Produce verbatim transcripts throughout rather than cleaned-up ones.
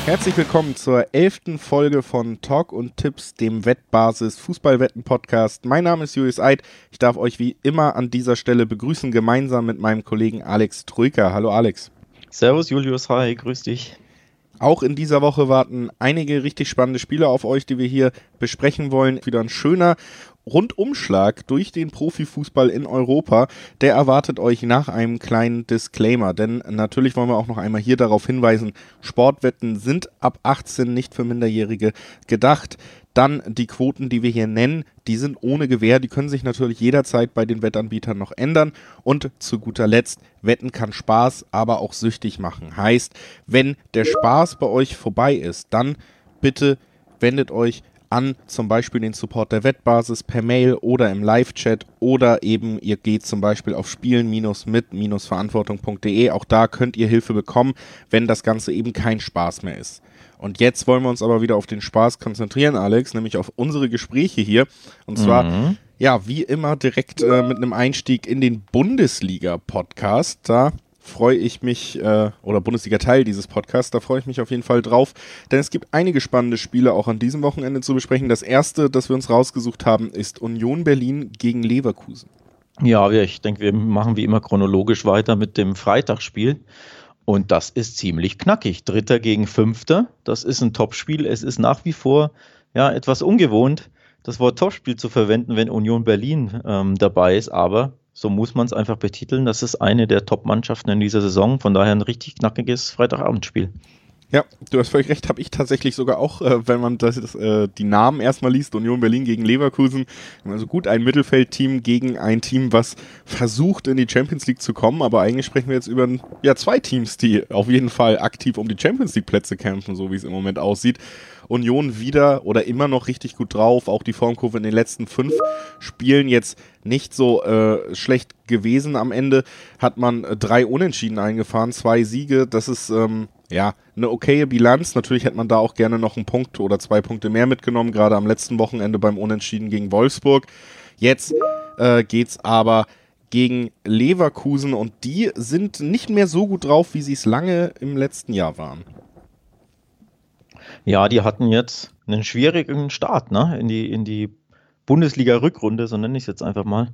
Herzlich willkommen zur elften Folge von Talk und Tipps, dem Wettbasis Fußballwetten-Podcast. Mein Name ist Julius Eid. Ich darf euch wie immer an dieser Stelle begrüßen, gemeinsam mit meinem Kollegen Alex Troika. Hallo Alex. Servus Julius, hi, grüß dich. Auch in dieser Woche warten einige richtig spannende Spiele auf euch, die wir hier besprechen wollen. Wieder ein schöner Rundumschlag durch den Profifußball in Europa, der erwartet euch nach einem kleinen Disclaimer, denn natürlich wollen wir auch noch einmal hier darauf hinweisen, Sportwetten sind ab achtzehn nicht für Minderjährige gedacht. Dann die Quoten, die wir hier nennen, die sind ohne Gewähr, die können sich natürlich jederzeit bei den Wettanbietern noch ändern. Und zu guter Letzt, Wetten kann Spaß, aber auch süchtig machen. Heißt, wenn der Spaß bei euch vorbei ist, dann bitte wendet euch an zum Beispiel den Support der Wettbasis per Mail oder im Live-Chat oder eben ihr geht zum Beispiel auf spielen mit verantwortung punkt de. Auch da könnt ihr Hilfe bekommen, wenn das Ganze eben kein Spaß mehr ist. Und jetzt wollen wir uns aber wieder auf den Spaß konzentrieren, Alex, nämlich auf unsere Gespräche hier. Und zwar, mhm. ja, wie immer direkt äh, mit einem Einstieg in den Bundesliga-Podcast. Da freue ich mich, äh, oder Bundesliga-Teil dieses Podcasts, da freue ich mich auf jeden Fall drauf, denn es gibt einige spannende Spiele auch an diesem Wochenende zu besprechen. Das erste, das wir uns rausgesucht haben, ist Union Berlin gegen Leverkusen. Ja, ich denke, wir machen wie immer chronologisch weiter mit dem Freitagsspiel. Und das ist ziemlich knackig. Dritter gegen Fünfter. Das ist ein Topspiel. Es ist nach wie vor ja etwas ungewohnt, das Wort Topspiel zu verwenden, wenn Union Berlin ähm, dabei ist. Aber so muss man es einfach betiteln. Das ist eine der Top-Mannschaften in dieser Saison. Von daher ein richtig knackiges Freitagabendspiel. Ja, du hast völlig recht, habe ich tatsächlich sogar auch, äh, wenn man das, das, äh, die Namen erstmal liest, Union Berlin gegen Leverkusen, also gut, ein Mittelfeldteam gegen ein Team, was versucht in die Champions League zu kommen, aber eigentlich sprechen wir jetzt über ja, zwei Teams, die auf jeden Fall aktiv um die Champions League Plätze kämpfen, so wie es im Moment aussieht. Union wieder oder immer noch richtig gut drauf, auch die Formkurve in den letzten fünf Spielen jetzt nicht so äh, schlecht gewesen. Am Ende hat man äh, drei Unentschieden eingefahren, zwei Siege, das ist ähm, ja eine okaye Bilanz. Natürlich hätte man da auch gerne noch einen Punkt oder zwei Punkte mehr mitgenommen, gerade am letzten Wochenende beim Unentschieden gegen Wolfsburg. Jetzt äh, geht's aber gegen Leverkusen und die sind nicht mehr so gut drauf, wie sie es lange im letzten Jahr waren. Ja, die hatten jetzt einen schwierigen Start, ne, in die, in die Bundesliga-Rückrunde, so nenne ich es jetzt einfach mal.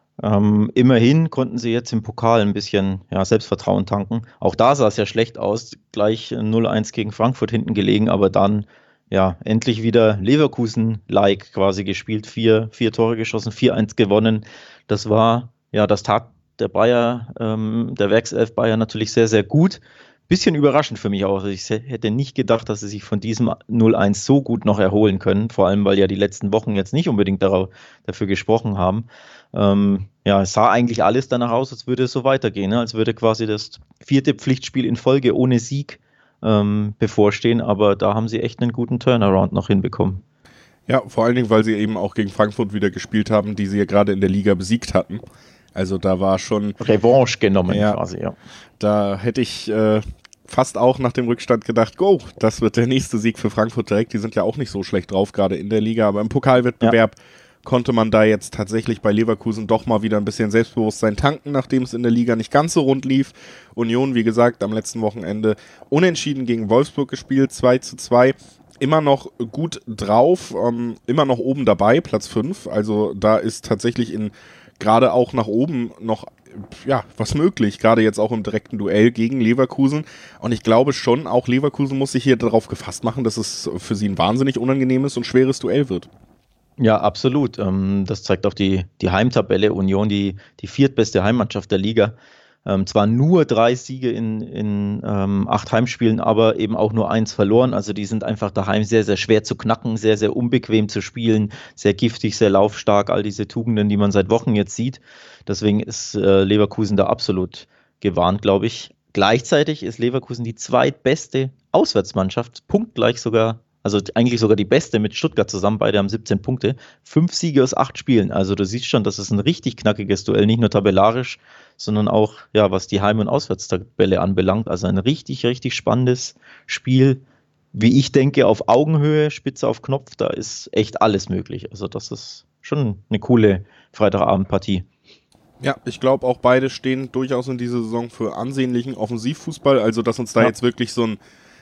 Ähm, immerhin konnten sie jetzt im Pokal ein bisschen ja, Selbstvertrauen tanken. Auch da sah es ja schlecht aus, gleich null eins gegen Frankfurt hinten gelegen, aber dann ja endlich wieder Leverkusen-like quasi gespielt, vier, vier Tore geschossen, vier eins gewonnen. Das war, ja, das tat der Bayer, ähm, der Werkself Bayer natürlich sehr, sehr gut. Bisschen überraschend für mich auch. Ich hätte nicht gedacht, dass sie sich von diesem null eins so gut noch erholen können. Vor allem, weil ja die letzten Wochen jetzt nicht unbedingt darauf, dafür gesprochen haben. Ähm, ja, es sah eigentlich alles danach aus, als würde es so weitergehen. Ne? Als würde quasi das vierte Pflichtspiel in Folge ohne Sieg ähm, bevorstehen. Aber da haben sie echt einen guten Turnaround noch hinbekommen. Ja, vor allen Dingen, weil sie eben auch gegen Frankfurt wieder gespielt haben, die sie ja gerade in der Liga besiegt hatten. Also da war schon Revanche genommen ja, quasi, ja. Da hätte ich äh, fast auch nach dem Rückstand gedacht, go, das wird der nächste Sieg für Frankfurt direkt. Die sind ja auch nicht so schlecht drauf, gerade in der Liga, aber im Pokalwettbewerb ja. konnte man da jetzt tatsächlich bei Leverkusen doch mal wieder ein bisschen Selbstbewusstsein tanken, nachdem es in der Liga nicht ganz so rund lief. Union, wie gesagt, am letzten Wochenende unentschieden gegen Wolfsburg gespielt, zwei zu zwei. Immer noch gut drauf, ähm, immer noch oben dabei, Platz fünf. Also da ist tatsächlich in gerade auch nach oben noch ja, was möglich, gerade jetzt auch im direkten Duell gegen Leverkusen. Und ich glaube schon, auch Leverkusen muss sich hier darauf gefasst machen, dass es für sie ein wahnsinnig unangenehmes und schweres Duell wird. Ja, absolut. Das zeigt auch die, die Heimtabelle. Union, die, die viertbeste Heimmannschaft der Liga. Ähm, zwar nur drei Siege in, in ähm, acht Heimspielen, aber eben auch nur eins verloren. Also die sind einfach daheim sehr, sehr schwer zu knacken, sehr, sehr unbequem zu spielen, sehr giftig, sehr laufstark, all diese Tugenden, die man seit Wochen jetzt sieht. Deswegen ist äh, Leverkusen da absolut gewarnt, glaube ich. Gleichzeitig ist Leverkusen die zweitbeste Auswärtsmannschaft, punktgleich sogar, also eigentlich sogar die beste mit Stuttgart zusammen, beide haben siebzehn Punkte, fünf Siege aus acht Spielen. Also du siehst schon, das ist ein richtig knackiges Duell, nicht nur tabellarisch, sondern auch, ja, was die Heim- und Auswärtstabelle anbelangt. Also ein richtig, richtig spannendes Spiel, wie ich denke, auf Augenhöhe, Spitze auf Knopf, da ist echt alles möglich. Also das ist schon eine coole Freitagabendpartie. Ja, ich glaube auch beide stehen durchaus in dieser Saison für ansehnlichen Offensivfußball, also dass uns da ja. jetzt wirklich so ein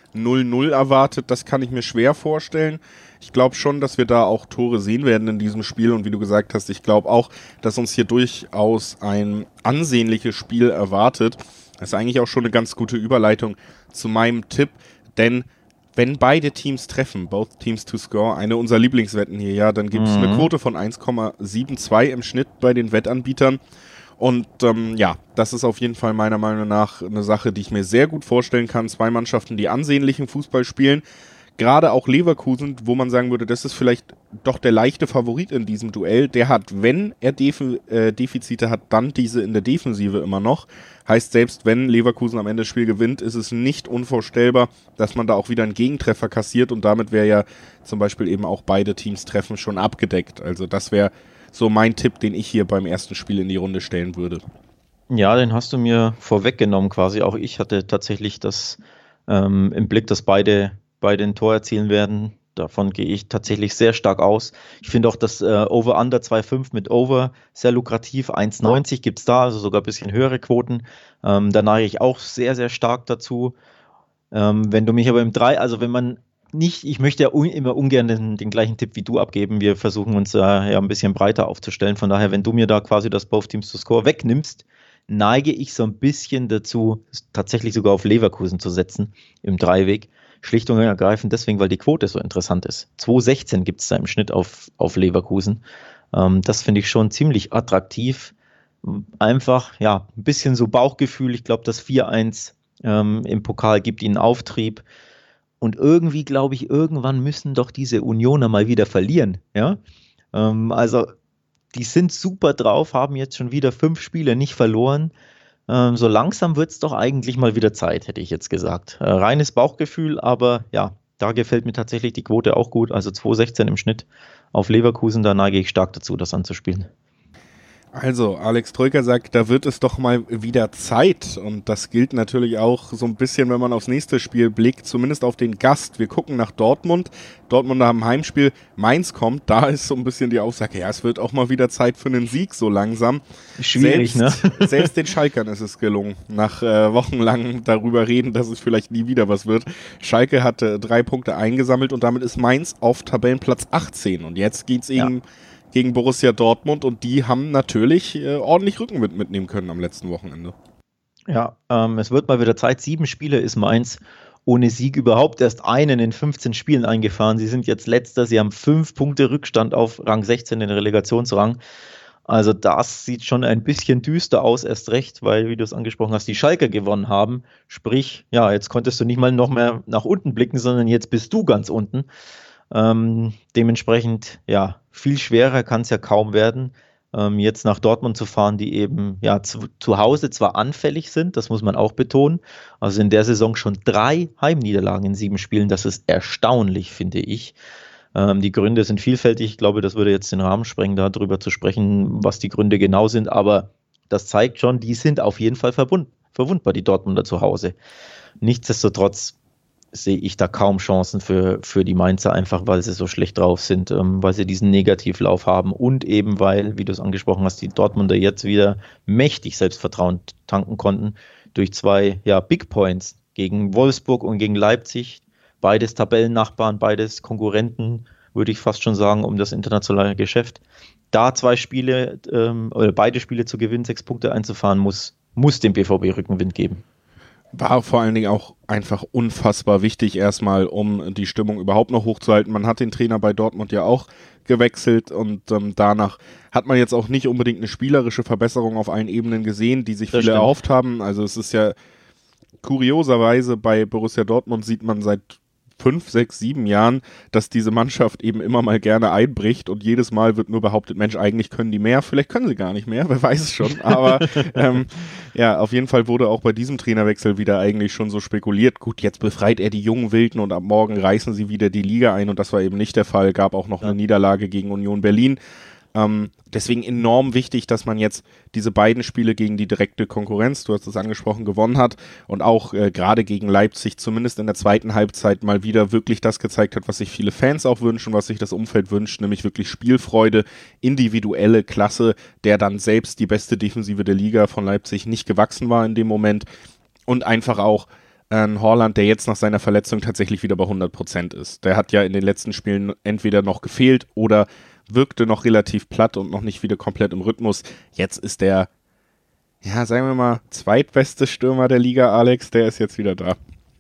null null erwartet, das kann ich mir schwer vorstellen. Ich glaube schon, dass wir da auch Tore sehen werden in diesem Spiel und wie du gesagt hast, ich glaube auch, dass uns hier durchaus ein ansehnliches Spiel erwartet. Das ist eigentlich auch schon eine ganz gute Überleitung zu meinem Tipp, denn wenn beide Teams treffen, both teams to score, eine unserer Lieblingswetten hier, ja, dann gibt es mhm. eine Quote von eins Komma zweiundsiebzig im Schnitt bei den Wettanbietern. Und ähm, ja, das ist auf jeden Fall meiner Meinung nach eine Sache, die ich mir sehr gut vorstellen kann. Zwei Mannschaften, die ansehnlichen Fußball spielen. Gerade auch Leverkusen, wo man sagen würde, das ist vielleicht doch der leichte Favorit in diesem Duell. Der hat, wenn er Def- äh, Defizite hat, dann diese in der Defensive immer noch. Heißt, selbst wenn Leverkusen am Ende das Spiel gewinnt, ist es nicht unvorstellbar, dass man da auch wieder einen Gegentreffer kassiert und damit wäre ja zum Beispiel eben auch beide Teams treffen schon abgedeckt. Also das wäre so mein Tipp, den ich hier beim ersten Spiel in die Runde stellen würde. Ja, den hast du mir vorweggenommen quasi. Auch ich hatte tatsächlich das ähm, im Blick, dass beide beide ein Tor erzielen werden. Davon gehe ich tatsächlich sehr stark aus. Ich finde auch das äh, Over-Under zwei Komma fünf mit Over sehr lukrativ. eins Komma neunzig gibt es da, also sogar ein bisschen höhere Quoten. Ähm, da neige ich auch sehr, sehr stark dazu. Ähm, wenn du mich aber im drei, also wenn man nicht, ich möchte ja un, immer ungern den, den gleichen Tipp wie du abgeben. Wir versuchen uns äh, ja ein bisschen breiter aufzustellen. Von daher, wenn du mir da quasi das Both Teams to Score wegnimmst, neige ich so ein bisschen dazu, tatsächlich sogar auf Leverkusen zu setzen im Dreiweg. Schlicht und ergreifend deswegen, weil die Quote so interessant ist. zwei Komma sechzehn gibt es da im Schnitt auf, auf Leverkusen. Ähm, das finde ich schon ziemlich attraktiv. Einfach, ja, ein bisschen so Bauchgefühl. Ich glaube, das vier eins ähm, im Pokal gibt ihnen Auftrieb. Und irgendwie, glaube ich, irgendwann müssen doch diese Unioner mal wieder verlieren. Ja? Ähm, also, die sind super drauf, haben jetzt schon wieder fünf Spiele nicht verloren. So langsam wird es doch eigentlich mal wieder Zeit, hätte ich jetzt gesagt. Äh, reines Bauchgefühl, aber ja, da gefällt mir tatsächlich die Quote auch gut. Also zwei Komma sechzehn im Schnitt auf Leverkusen, da neige ich stark dazu, das anzuspielen. Also, Alex Troika sagt, da wird es doch mal wieder Zeit. Und das gilt natürlich auch so ein bisschen, wenn man aufs nächste Spiel blickt, zumindest auf den Gast. Wir gucken nach Dortmund. Dortmund haben Heimspiel. Mainz kommt. Da ist so ein bisschen die Aussage, ja, es wird auch mal wieder Zeit für einen Sieg so langsam. Schwierig, selbst, ne? Selbst den Schalkern ist es gelungen. Nach äh, wochenlang darüber reden, dass es vielleicht nie wieder was wird. Schalke hat äh, drei Punkte eingesammelt und damit ist Mainz auf Tabellenplatz achtzehn. Und jetzt geht es eben... Ja. gegen Borussia Dortmund und die haben natürlich äh, ordentlich Rückenwind mitnehmen können am letzten Wochenende. Ja, ähm, es wird mal wieder Zeit. Sieben Spiele ist Mainz ohne Sieg überhaupt erst einen in fünfzehn Spielen eingefahren. Sie sind jetzt Letzter, sie haben fünf Punkte Rückstand auf Rang sechzehn, den Relegationsrang. Also das sieht schon ein bisschen düster aus, erst recht, weil, wie du es angesprochen hast, die Schalker gewonnen haben. Sprich, ja, jetzt konntest du nicht mal noch mehr nach unten blicken, sondern jetzt bist du ganz unten. Ähm, dementsprechend, ja, viel schwerer kann es ja kaum werden, ähm, jetzt nach Dortmund zu fahren, die eben ja zu, zu Hause zwar anfällig sind, das muss man auch betonen, also in der Saison schon drei Heimniederlagen in sieben Spielen, das ist erstaunlich, finde ich. Ähm, die Gründe sind vielfältig, ich glaube, das würde jetzt den Rahmen sprengen, darüber zu sprechen, was die Gründe genau sind, aber das zeigt schon, die sind auf jeden Fall verwund, verwundbar, die Dortmunder zu Hause. Nichtsdestotrotz sehe ich da kaum Chancen für, für die Mainzer, einfach weil sie so schlecht drauf sind, ähm, weil sie diesen Negativlauf haben und eben weil, wie du es angesprochen hast, die Dortmunder jetzt wieder mächtig Selbstvertrauen tanken konnten durch zwei ja, Big Points gegen Wolfsburg und gegen Leipzig. Beides Tabellennachbarn, beides Konkurrenten, würde ich fast schon sagen, um das internationale Geschäft. Da zwei Spiele ähm, oder beide Spiele zu gewinnen, sechs Punkte einzufahren, muss, muss dem B V B Rückenwind geben. War vor allen Dingen auch einfach unfassbar wichtig erstmal, um die Stimmung überhaupt noch hochzuhalten. Man hat den Trainer bei Dortmund ja auch gewechselt und ähm, danach hat man jetzt auch nicht unbedingt eine spielerische Verbesserung auf allen Ebenen gesehen, die sich Das viele stimmt. erhofft haben. Also es ist ja kurioserweise bei Borussia Dortmund sieht man seit fünf, sechs, sieben Jahren, dass diese Mannschaft eben immer mal gerne einbricht und jedes Mal wird nur behauptet, Mensch, eigentlich können die mehr, vielleicht können sie gar nicht mehr, wer weiß es schon, aber ähm, ja, auf jeden Fall wurde auch bei diesem Trainerwechsel wieder eigentlich schon so spekuliert, gut, jetzt befreit er die jungen Wilden und ab morgen reißen sie wieder die Liga ein und das war eben nicht der Fall, gab auch noch ja. eine Niederlage gegen Union Berlin. Ähm, deswegen enorm wichtig, dass man jetzt diese beiden Spiele gegen die direkte Konkurrenz, du hast es angesprochen, gewonnen hat und auch äh, gerade gegen Leipzig zumindest in der zweiten Halbzeit mal wieder wirklich das gezeigt hat, was sich viele Fans auch wünschen, was sich das Umfeld wünscht, nämlich wirklich Spielfreude, individuelle Klasse, der dann selbst die beste Defensive der Liga von Leipzig nicht gewachsen war in dem Moment und einfach auch Ein Haaland, der jetzt nach seiner Verletzung tatsächlich wieder bei hundert Prozent ist. Der hat ja in den letzten Spielen entweder noch gefehlt oder wirkte noch relativ platt und noch nicht wieder komplett im Rhythmus. Jetzt ist der, ja, sagen wir mal, zweitbeste Stürmer der Liga, Alex, der ist jetzt wieder da.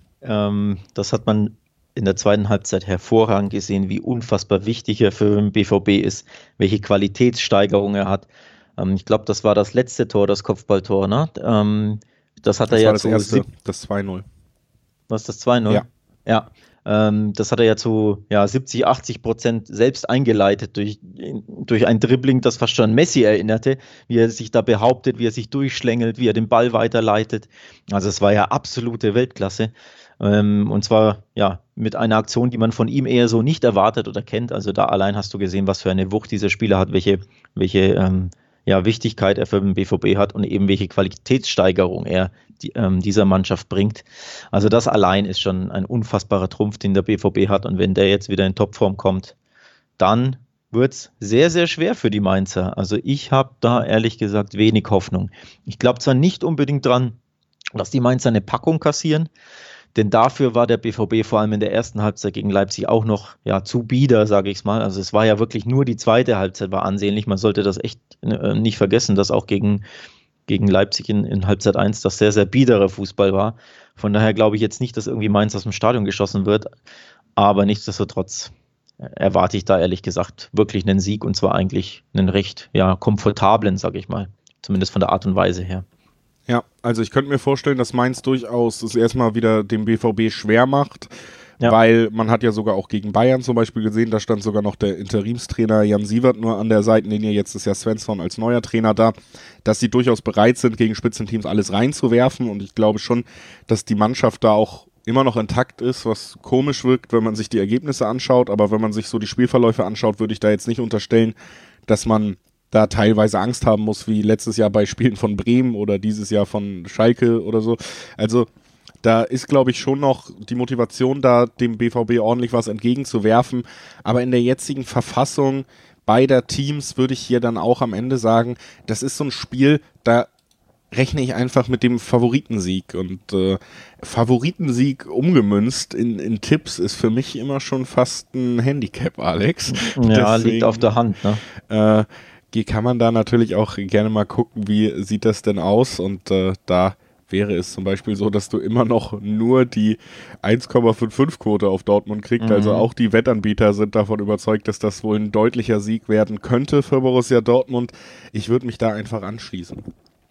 Ähm, das hat man in der zweiten Halbzeit hervorragend gesehen, wie unfassbar wichtig er für den B V B ist, welche Qualitätssteigerung er hat. Ähm, ich glaube, das war das letzte Tor, das Kopfballtor, ne? Ähm, das hat das er war ja das zu erste, sieb- das zwei null. Was ist das zwei null? Ja. Ja. Ähm, das hat er ja zu ja, siebzig, achtzig Prozent selbst eingeleitet durch, durch ein Dribbling, das fast schon an Messi erinnerte, wie er sich da behauptet, wie er sich durchschlängelt, wie er den Ball weiterleitet. Also es war ja absolute Weltklasse. Ähm, und zwar ja mit einer Aktion, die man von ihm eher so nicht erwartet oder kennt. Also da allein hast du gesehen, was für eine Wucht dieser Spieler hat, welche, welche ähm, ja, Wichtigkeit er für den B V B hat und eben welche Qualitätssteigerung er die, ähm, dieser Mannschaft bringt. Also das allein ist schon ein unfassbarer Trumpf, den der B V B hat. Und wenn der jetzt wieder in Topform kommt, dann wird es sehr, sehr schwer für die Mainzer. Also ich habe da ehrlich gesagt wenig Hoffnung. Ich glaube zwar nicht unbedingt dran, dass die Mainzer eine Packung kassieren, denn dafür war der B V B vor allem in der ersten Halbzeit gegen Leipzig auch noch ja, zu bieder, sage ich es mal. Also es war ja wirklich nur die zweite Halbzeit war ansehnlich. Man sollte das echt äh, nicht vergessen, dass auch gegen, gegen Leipzig in, in Halbzeit eins das sehr, sehr biedere Fußball war. Von daher glaube ich jetzt nicht, dass irgendwie Mainz aus dem Stadion geschossen wird. Aber nichtsdestotrotz erwarte ich da ehrlich gesagt wirklich einen Sieg und zwar eigentlich einen recht ja, komfortablen, sage ich mal. Zumindest von der Art und Weise her. Ja, also ich könnte mir vorstellen, dass Mainz durchaus es erstmal wieder dem B V B schwer macht, ja. Weil man hat ja sogar auch gegen Bayern zum Beispiel gesehen, da stand sogar noch der Interimstrainer Jan Sievert nur an der Seitenlinie, jetzt ist ja Svensson als neuer Trainer da, dass sie durchaus bereit sind, gegen Spitzenteams alles reinzuwerfen und ich glaube schon, dass die Mannschaft da auch immer noch intakt ist, was komisch wirkt, wenn man sich die Ergebnisse anschaut, aber wenn man sich so die Spielverläufe anschaut, würde ich da jetzt nicht unterstellen, dass man da teilweise Angst haben muss, wie letztes Jahr bei Spielen von Bremen oder dieses Jahr von Schalke oder so. Also da ist, glaube ich, schon noch die Motivation da, dem B V B ordentlich was entgegenzuwerfen. Aber in der jetzigen Verfassung beider Teams würde ich hier dann auch am Ende sagen, das ist so ein Spiel, da rechne ich einfach mit dem Favoritensieg. Und äh, Favoritensieg umgemünzt in, in Tipps ist für mich immer schon fast ein Handicap, Alex. Ja, Deswegen, liegt auf der Hand, ne? Äh, kann man da natürlich auch gerne mal gucken, wie sieht das denn aus und äh, da wäre es zum Beispiel so, dass du immer noch nur die eins Komma fünfundfünfzig Quote auf Dortmund kriegst, mhm. Also auch die Wettanbieter sind davon überzeugt, dass das wohl ein deutlicher Sieg werden könnte für Borussia Dortmund. Ich würde mich da einfach anschließen.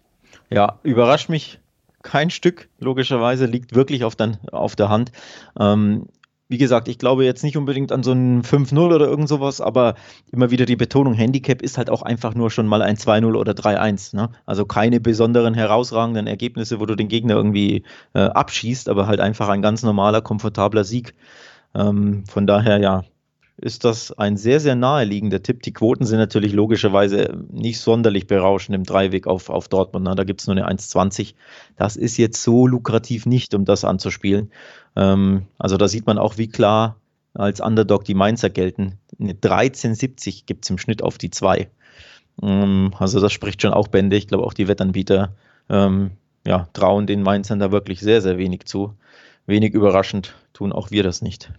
Ja, überrascht mich kein Stück, logischerweise, liegt wirklich auf, den, auf der Hand. Ähm, Wie gesagt, ich glaube jetzt nicht unbedingt an so ein fünf null oder irgend sowas, aber immer wieder die Betonung, Handicap ist halt auch einfach nur schon mal ein zwei null oder drei eins. Ne? Also keine besonderen herausragenden Ergebnisse, wo du den Gegner irgendwie äh, abschießt, aber halt einfach ein ganz normaler, komfortabler Sieg. Ähm, von daher, ja, ist das ein sehr, sehr naheliegender Tipp. Die Quoten sind natürlich logischerweise nicht sonderlich berauschend im Dreiweg auf, auf Dortmund. Ne? Da gibt es nur eine eins zwanzig. Das ist jetzt so lukrativ nicht, um das anzuspielen. Ähm, also da sieht man auch, wie klar als Underdog die Mainzer gelten. Eine dreizehn siebzig gibt es im Schnitt auf die zwei. Ähm, also das spricht schon auch Bände. Ich glaube auch die Wettanbieter ähm, ja, trauen den Mainzern da wirklich sehr, sehr wenig zu. Wenig überraschend tun auch wir das nicht.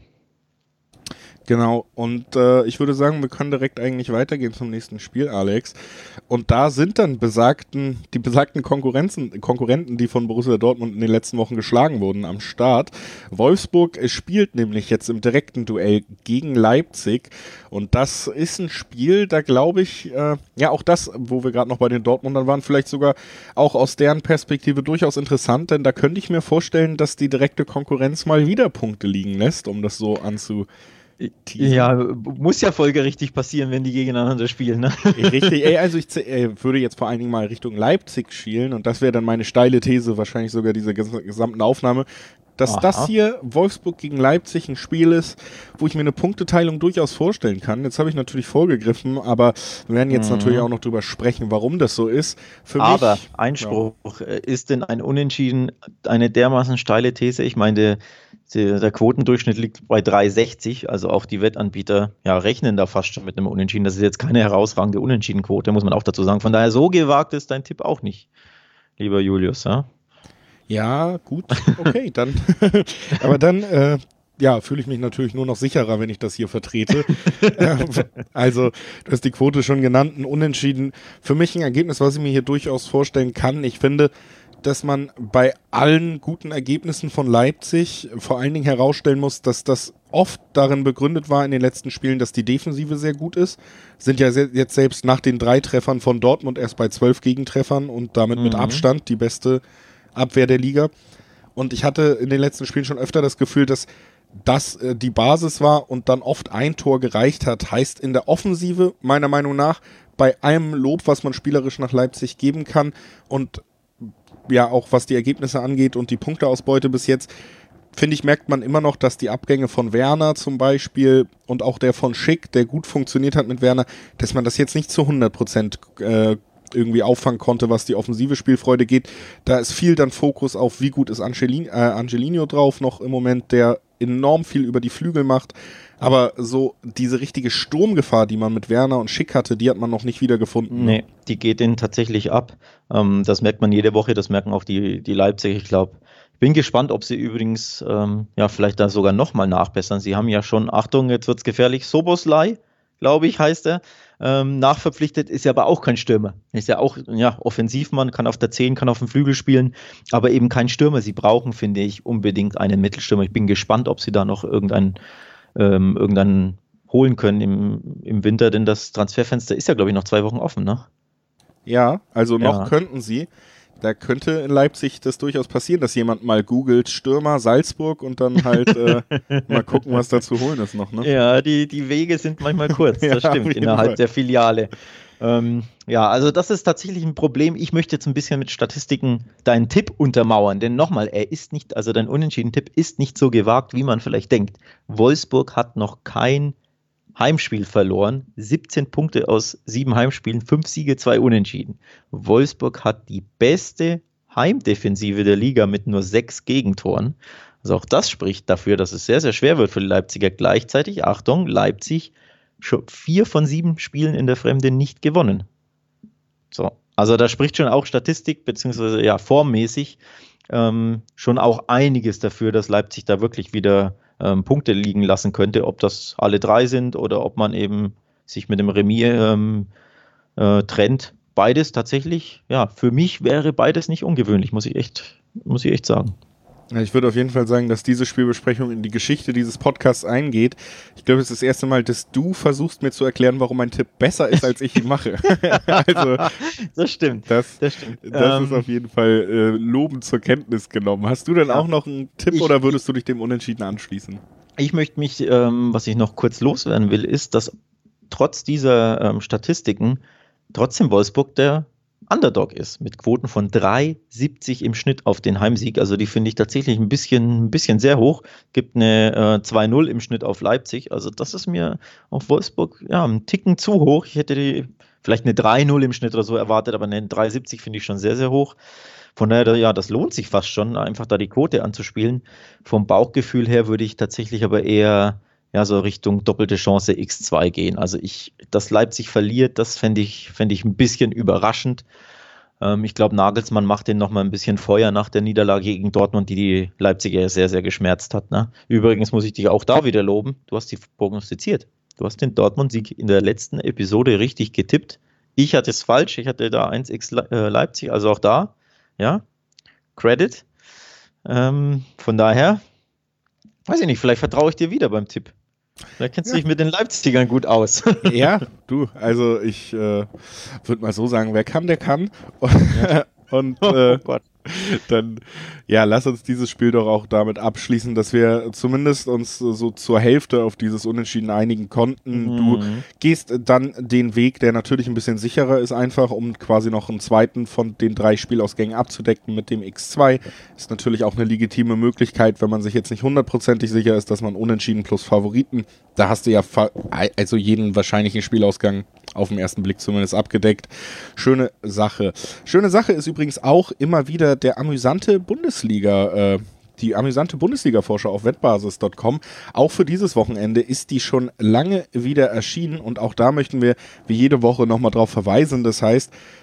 Genau, und äh, ich würde sagen, wir können direkt eigentlich weitergehen zum nächsten Spiel, Alex. Und da sind dann besagten, die besagten Konkurrenzen, Konkurrenten, die von Borussia Dortmund in den letzten Wochen geschlagen wurden, am Start. Wolfsburg spielt nämlich jetzt im direkten Duell gegen Leipzig. Und das ist ein Spiel, da glaube ich, äh, ja auch das, wo wir gerade noch bei den Dortmundern waren, vielleicht sogar auch aus deren Perspektive durchaus interessant, denn da könnte ich mir vorstellen, dass die direkte Konkurrenz mal wieder Punkte liegen lässt, um das so anzu Teasen. Ja, muss ja folgerichtig passieren, wenn die gegeneinander spielen. Ne? Richtig, ey, also ich äh, würde jetzt vor allen Dingen mal Richtung Leipzig schielen und das wäre dann meine steile These, wahrscheinlich sogar dieser ges- gesamten Aufnahme, dass Aha. das hier Wolfsburg gegen Leipzig ein Spiel ist, wo ich mir eine Punkteteilung durchaus vorstellen kann. Jetzt habe ich natürlich vorgegriffen, aber wir werden jetzt mhm. natürlich auch noch drüber sprechen, warum das so ist. Für aber mich, Einspruch, ja. Ist denn ein Unentschieden eine dermaßen steile These? Ich meine, der, der Quotendurchschnitt liegt bei drei sechzig, also auch die Wettanbieter ja, rechnen da fast schon mit einem Unentschieden. Das ist jetzt keine herausragende Unentschiedenquote, muss man auch dazu sagen. Von daher, so gewagt ist dein Tipp auch nicht, lieber Julius, ja? Ja, gut, okay, dann. Aber dann, äh, ja, fühle ich mich natürlich nur noch sicherer, wenn ich das hier vertrete. äh, also, du hast die Quote schon genannt, ein Unentschieden. Für mich ein Ergebnis, was ich mir hier durchaus vorstellen kann. Ich finde, dass man bei allen guten Ergebnissen von Leipzig vor allen Dingen herausstellen muss, dass das oft darin begründet war in den letzten Spielen, dass die Defensive sehr gut ist. Sind ja se- jetzt selbst nach den drei Treffern von Dortmund erst bei zwölf Gegentreffern und damit mhm. mit Abstand die beste Abwehr der Liga. Und ich hatte in den letzten Spielen schon öfter das Gefühl, dass das äh, die Basis war und dann oft ein Tor gereicht hat. Heißt in der Offensive, meiner Meinung nach, bei allem Lob, was man spielerisch nach Leipzig geben kann und ja auch was die Ergebnisse angeht und die Punkteausbeute bis jetzt, finde ich, merkt man immer noch, dass die Abgänge von Werner zum Beispiel und auch der von Schick, der gut funktioniert hat mit Werner, dass man das jetzt nicht zu hundert Prozent äh, irgendwie auffangen konnte, was die offensive Spielfreude geht. Da ist viel dann Fokus auf, wie gut ist Angelin- äh, Angelino drauf noch im Moment, der enorm viel über die Flügel macht. Aber so diese richtige Sturmgefahr, die man mit Werner und Schick hatte, die hat man noch nicht wieder gefunden. Nee, die geht denen tatsächlich ab. Ähm, das merkt man jede Woche, das merken auch die, die Leipziger. Ich glaube, ich bin gespannt, ob sie übrigens ähm, ja vielleicht da sogar nochmal nachbessern. Sie haben ja schon, Achtung, jetzt wird's gefährlich, Soboslai, glaube ich, heißt er. Ähm, nachverpflichtet, ist ja aber auch kein Stürmer. Ist ja auch ja, Offensivmann, kann auf der zehn, kann auf dem Flügel spielen, aber eben kein Stürmer. Sie brauchen, finde ich, unbedingt einen Mittelstürmer. Ich bin gespannt, ob sie da noch irgendeinen, ähm, irgendeinen holen können im, im Winter, denn das Transferfenster ist ja, glaube ich, noch zwei Wochen offen, ne? Ja, also noch Ja. könnten sie. Da könnte in Leipzig das durchaus passieren, dass jemand mal googelt Stürmer Salzburg und dann halt äh, mal gucken, was da zu holen ist noch, ne? Ja, die, die Wege sind manchmal kurz, Ja, das auf stimmt, jeden innerhalb Fall. der Filiale. Ähm, ja, also das ist tatsächlich ein Problem. Ich möchte jetzt ein bisschen mit Statistiken deinen Tipp untermauern, denn nochmal, er ist nicht, also dein Unentschieden-Tipp ist nicht so gewagt, wie man vielleicht denkt. Wolfsburg hat noch kein Heimspiel verloren, siebzehn Punkte aus sieben Heimspielen, fünf Siege, zwei Unentschieden. Wolfsburg hat die beste Heimdefensive der Liga mit nur sechs Gegentoren. Also auch das spricht dafür, dass es sehr, sehr schwer wird für die Leipziger. Gleichzeitig, Achtung, Leipzig schon vier von sieben Spielen in der Fremde nicht gewonnen. So, also da spricht schon auch Statistik, beziehungsweise ja formmäßig ähm, schon auch einiges dafür, dass Leipzig da wirklich wieder ähm, Punkte liegen lassen könnte, ob das alle drei sind oder ob man eben sich mit dem Remis ähm, äh, trennt. Beides tatsächlich, ja, für mich wäre beides nicht ungewöhnlich, muss ich echt, muss ich echt sagen. Ja, ich würde auf jeden Fall sagen, dass diese Spielbesprechung in die Geschichte dieses Podcasts eingeht. Ich glaube, es ist das erste Mal, dass du versuchst, mir zu erklären, warum mein Tipp besser ist, als ich ihn mache. Also, das stimmt. Das, das, stimmt. das ähm, ist auf jeden Fall äh, lobend zur Kenntnis genommen. Hast du denn ja. auch noch einen Tipp ich, oder würdest du dich dem Unentschieden anschließen? Ich möchte mich, ähm, was ich noch kurz loswerden will, ist, dass trotz dieser ähm, Statistiken trotzdem Wolfsburg der Underdog ist, mit Quoten von drei Komma siebzig im Schnitt auf den Heimsieg. Also die finde ich tatsächlich ein bisschen, ein bisschen sehr hoch. Gibt eine äh, zwei null im Schnitt auf Leipzig. Also das ist mir auf Wolfsburg ja einen Ticken zu hoch. Ich hätte die vielleicht eine drei null im Schnitt oder so erwartet, aber eine drei Komma siebzig finde ich schon sehr, sehr hoch. Von daher, ja, das lohnt sich fast schon, einfach da die Quote anzuspielen. Vom Bauchgefühl her würde ich tatsächlich aber eher ja, so Richtung doppelte Chance X zwei gehen. Also ich, dass Leipzig verliert, das fände ich, fände ich ein bisschen überraschend. Ähm, ich glaube, Nagelsmann macht den nochmal ein bisschen Feuer nach der Niederlage gegen Dortmund, die die Leipziger sehr, sehr geschmerzt hat. Ne? Übrigens muss ich dich auch da wieder loben. Du hast die prognostiziert. Du hast den Dortmund-Sieg in der letzten Episode richtig getippt. Ich hatte es falsch. Ich hatte da eins x Leipzig, also auch da. Ja, Credit. Ähm, von daher, weiß ich nicht, vielleicht vertraue ich dir wieder beim Tipp. Da kennst du dich mit den Leipzigern gut aus. Ja, du, also ich äh, würde mal so sagen, wer kann, der kann. Ja. Und äh, oh Gott. Dann, ja, lass uns dieses Spiel doch auch damit abschließen, dass wir zumindest uns so zur Hälfte auf dieses Unentschieden einigen konnten. Mhm. Du gehst dann den Weg, der natürlich ein bisschen sicherer ist, einfach, um quasi noch einen zweiten von den drei Spielausgängen abzudecken mit dem X zwei. Ist natürlich auch eine legitime Möglichkeit, wenn man sich jetzt nicht hundertprozentig sicher ist, dass man Unentschieden plus Favoriten, da hast du ja fa- also jeden wahrscheinlichen Spielausgang auf den ersten Blick zumindest abgedeckt. Schöne Sache. Schöne Sache ist übrigens auch immer wieder der amüsante Bundesliga, äh, die amüsante Bundesliga-Vorschau auf wettbasis punkt com. Auch für dieses Wochenende ist die schon lange wieder erschienen und auch da möchten wir wie jede Woche nochmal drauf verweisen. Das heißt,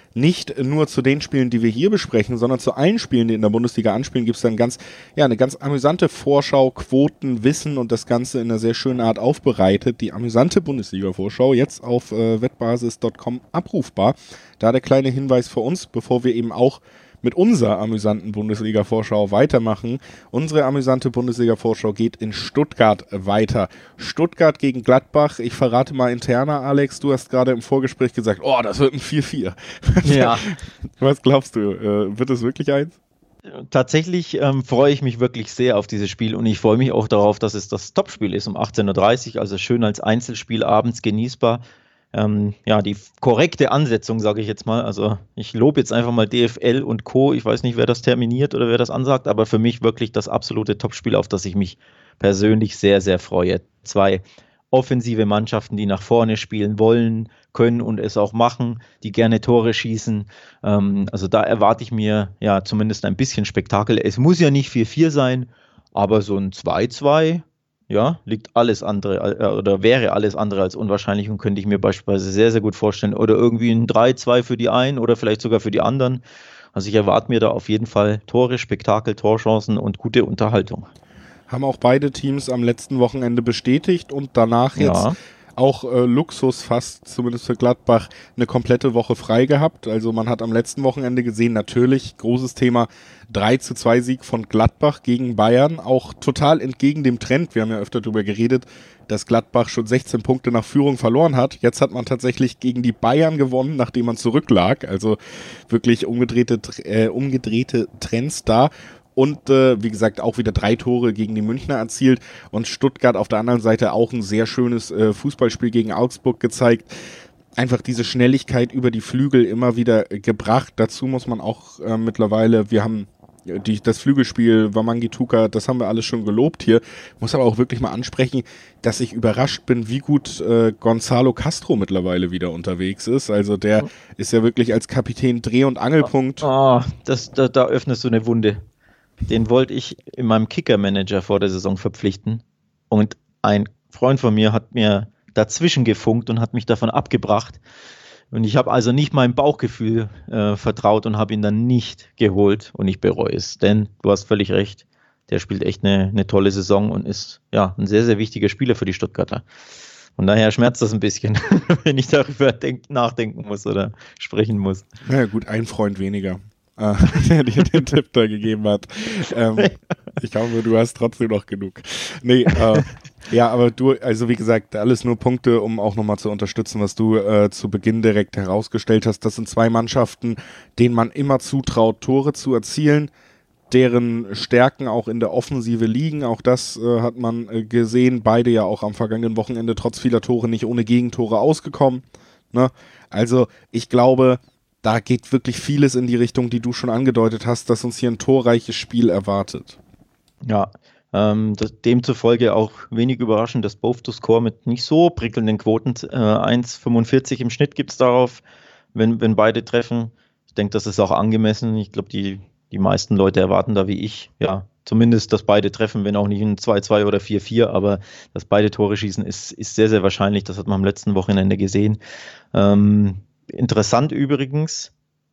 nicht nur zu den Spielen, die wir hier besprechen, sondern zu allen Spielen, die in der Bundesliga anspielen, gibt es dann ganz, ja, eine ganz amüsante Vorschau, Quoten, Wissen und das Ganze in einer sehr schönen Art aufbereitet. Die amüsante Bundesliga-Vorschau jetzt auf äh, wettbasis punkt com abrufbar. Da der kleine Hinweis für uns, bevor wir eben auch mit unserer amüsanten Bundesliga-Vorschau weitermachen. Unsere amüsante Bundesliga-Vorschau geht in Stuttgart weiter. Stuttgart gegen Gladbach. Ich verrate mal interner, Alex, du hast gerade im Vorgespräch gesagt, oh, das wird ein vier vier. Ja. Was glaubst du, äh, wird es wirklich eins? Tatsächlich ähm, freue ich mich wirklich sehr auf dieses Spiel und ich freue mich auch darauf, dass es das Topspiel ist um achtzehn Uhr dreißig, also schön als Einzelspiel abends genießbar. Ähm, ja, die korrekte Ansetzung, sage ich jetzt mal. Also ich lobe jetzt einfach mal D F L und Co. Ich weiß nicht, wer das terminiert oder wer das ansagt, aber für mich wirklich das absolute Topspiel, auf das ich mich persönlich sehr, sehr freue. Zwei offensive Mannschaften, die nach vorne spielen wollen, können und es auch machen, die gerne Tore schießen. Ähm, also da erwarte ich mir ja zumindest ein bisschen Spektakel. Es muss ja nicht vier vier sein, aber so ein zwei zwei, ja, liegt alles andere äh, oder wäre alles andere als unwahrscheinlich und könnte ich mir beispielsweise sehr, sehr gut vorstellen. Oder irgendwie ein drei zwei für die einen oder vielleicht sogar für die anderen. Also ich erwarte mir da auf jeden Fall Tore, Spektakel, Torchancen und gute Unterhaltung. Haben auch beide Teams am letzten Wochenende bestätigt und danach jetzt Ja. auch äh, Luxus fast, zumindest für Gladbach, eine komplette Woche frei gehabt. Also man hat am letzten Wochenende gesehen, natürlich, großes Thema, drei zu zwei Sieg von Gladbach gegen Bayern, auch total entgegen dem Trend. Wir haben ja öfter darüber geredet, dass Gladbach schon sechzehn Punkte nach Führung verloren hat. Jetzt hat man tatsächlich gegen die Bayern gewonnen, nachdem man zurücklag. Also wirklich umgedrehte, äh, umgedrehte Trends da. Und äh, wie gesagt, auch wieder drei Tore gegen die Münchner erzielt. Und Stuttgart auf der anderen Seite auch ein sehr schönes äh, Fußballspiel gegen Augsburg gezeigt. Einfach diese Schnelligkeit über die Flügel immer wieder äh, gebracht. Dazu muss man auch äh, mittlerweile, wir haben die, das Flügelspiel, Wamangituka, das haben wir alles schon gelobt hier. Muss aber auch wirklich mal ansprechen, dass ich überrascht bin, wie gut äh, Gonzalo Castro mittlerweile wieder unterwegs ist. Also der oh. ist ja wirklich als Kapitän Dreh- und Angelpunkt. Oh, das, da, da öffnest du eine Wunde. Den wollte ich in meinem Kicker-Manager vor der Saison verpflichten. Und ein Freund von mir hat mir dazwischen gefunkt und hat mich davon abgebracht. Und ich habe also nicht meinem Bauchgefühl äh, vertraut und habe ihn dann nicht geholt. Und ich bereue es. Denn du hast völlig recht, der spielt echt eine, eine tolle Saison und ist ja ein sehr, sehr wichtiger Spieler für die Stuttgarter. Von daher schmerzt das ein bisschen, wenn ich darüber denk- nachdenken muss oder sprechen muss. Na ja, gut, ein Freund weniger. der dir den Tipp da gegeben hat. Ähm, ich hoffe, du hast trotzdem noch genug. Nee, äh, ja, aber du, also wie gesagt, alles nur Punkte, um auch nochmal zu unterstützen, was du äh, zu Beginn direkt herausgestellt hast. Das sind zwei Mannschaften, denen man immer zutraut, Tore zu erzielen, deren Stärken auch in der Offensive liegen. Auch das äh, hat man äh, gesehen. Beide ja auch am vergangenen Wochenende trotz vieler Tore nicht ohne Gegentore ausgekommen. Ne? Also ich glaube, da geht wirklich vieles in die Richtung, die du schon angedeutet hast, dass uns hier ein torreiches Spiel erwartet. Ja, ähm, das, demzufolge auch wenig überraschend, das Both to Score mit nicht so prickelnden Quoten. Äh, eins Komma fünfundvierzig im Schnitt gibt es darauf, wenn, wenn beide treffen. Ich denke, das ist auch angemessen. Ich glaube, die, die meisten Leute erwarten da wie ich, ja, zumindest, dass beide treffen, wenn auch nicht ein zwei zwei oder vier vier, aber dass beide Tore schießen, ist, ist sehr, sehr wahrscheinlich. Das hat man am letzten Wochenende gesehen. Ähm, Interessant übrigens,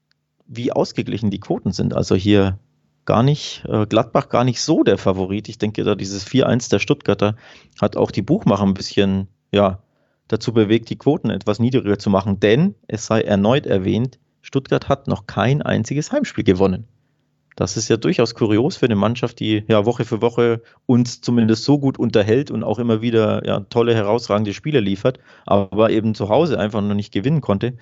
wie ausgeglichen die Quoten sind. Also hier gar nicht, äh, Gladbach gar nicht so der Favorit. Ich denke, da dieses vier eins der Stuttgarter hat auch die Buchmacher ein bisschen, ja, dazu bewegt, die Quoten etwas niedriger zu machen. Denn, es sei erneut erwähnt, Stuttgart hat noch kein einziges Heimspiel gewonnen. Das ist ja durchaus kurios für eine Mannschaft, die ja Woche für Woche uns zumindest so gut unterhält und auch immer wieder ja, tolle, herausragende Spiele liefert, aber eben zu Hause einfach noch nicht gewinnen konnte.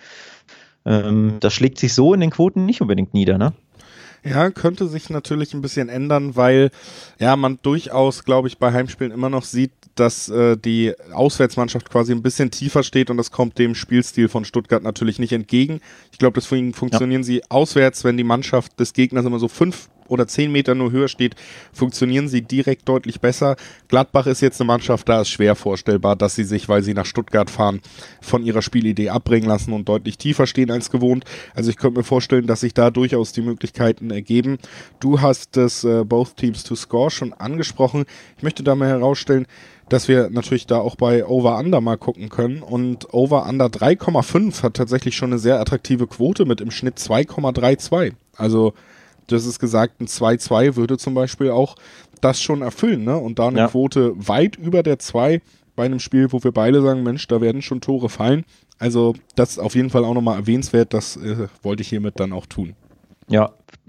Ähm, das schlägt sich so in den Quoten nicht unbedingt nieder, ne? Ja, könnte sich natürlich ein bisschen ändern, weil ja man durchaus, glaube ich, bei Heimspielen immer noch sieht, dass äh, die Auswärtsmannschaft quasi ein bisschen tiefer steht und das kommt dem Spielstil von Stuttgart natürlich nicht entgegen. Ich glaube, deswegen funktionieren ja. sie auswärts, wenn die Mannschaft des Gegners immer so fünf oder zehn Meter nur höher steht, funktionieren sie direkt deutlich besser. Gladbach ist jetzt eine Mannschaft, da ist schwer vorstellbar, dass sie sich, weil sie nach Stuttgart fahren, von ihrer Spielidee abbringen lassen und deutlich tiefer stehen als gewohnt. Also ich könnte mir vorstellen, dass sich da durchaus die Möglichkeiten ergeben. Du hast das äh, Both Teams to Score schon angesprochen. Ich möchte da mal herausstellen, dass wir natürlich da auch bei Over-Under mal gucken können. Und Over-Under drei Komma fünf hat tatsächlich schon eine sehr attraktive Quote mit im Schnitt zwei Komma zweiunddreißig. Also das ist gesagt, ein zwei zwei würde zum Beispiel auch das schon erfüllen, ne? Und da eine ja. Quote weit über der zwei bei einem Spiel, wo wir beide sagen, Mensch, da werden schon Tore fallen. Also das ist auf jeden Fall auch nochmal erwähnenswert. Das äh, wollte ich hiermit dann auch tun. Ja,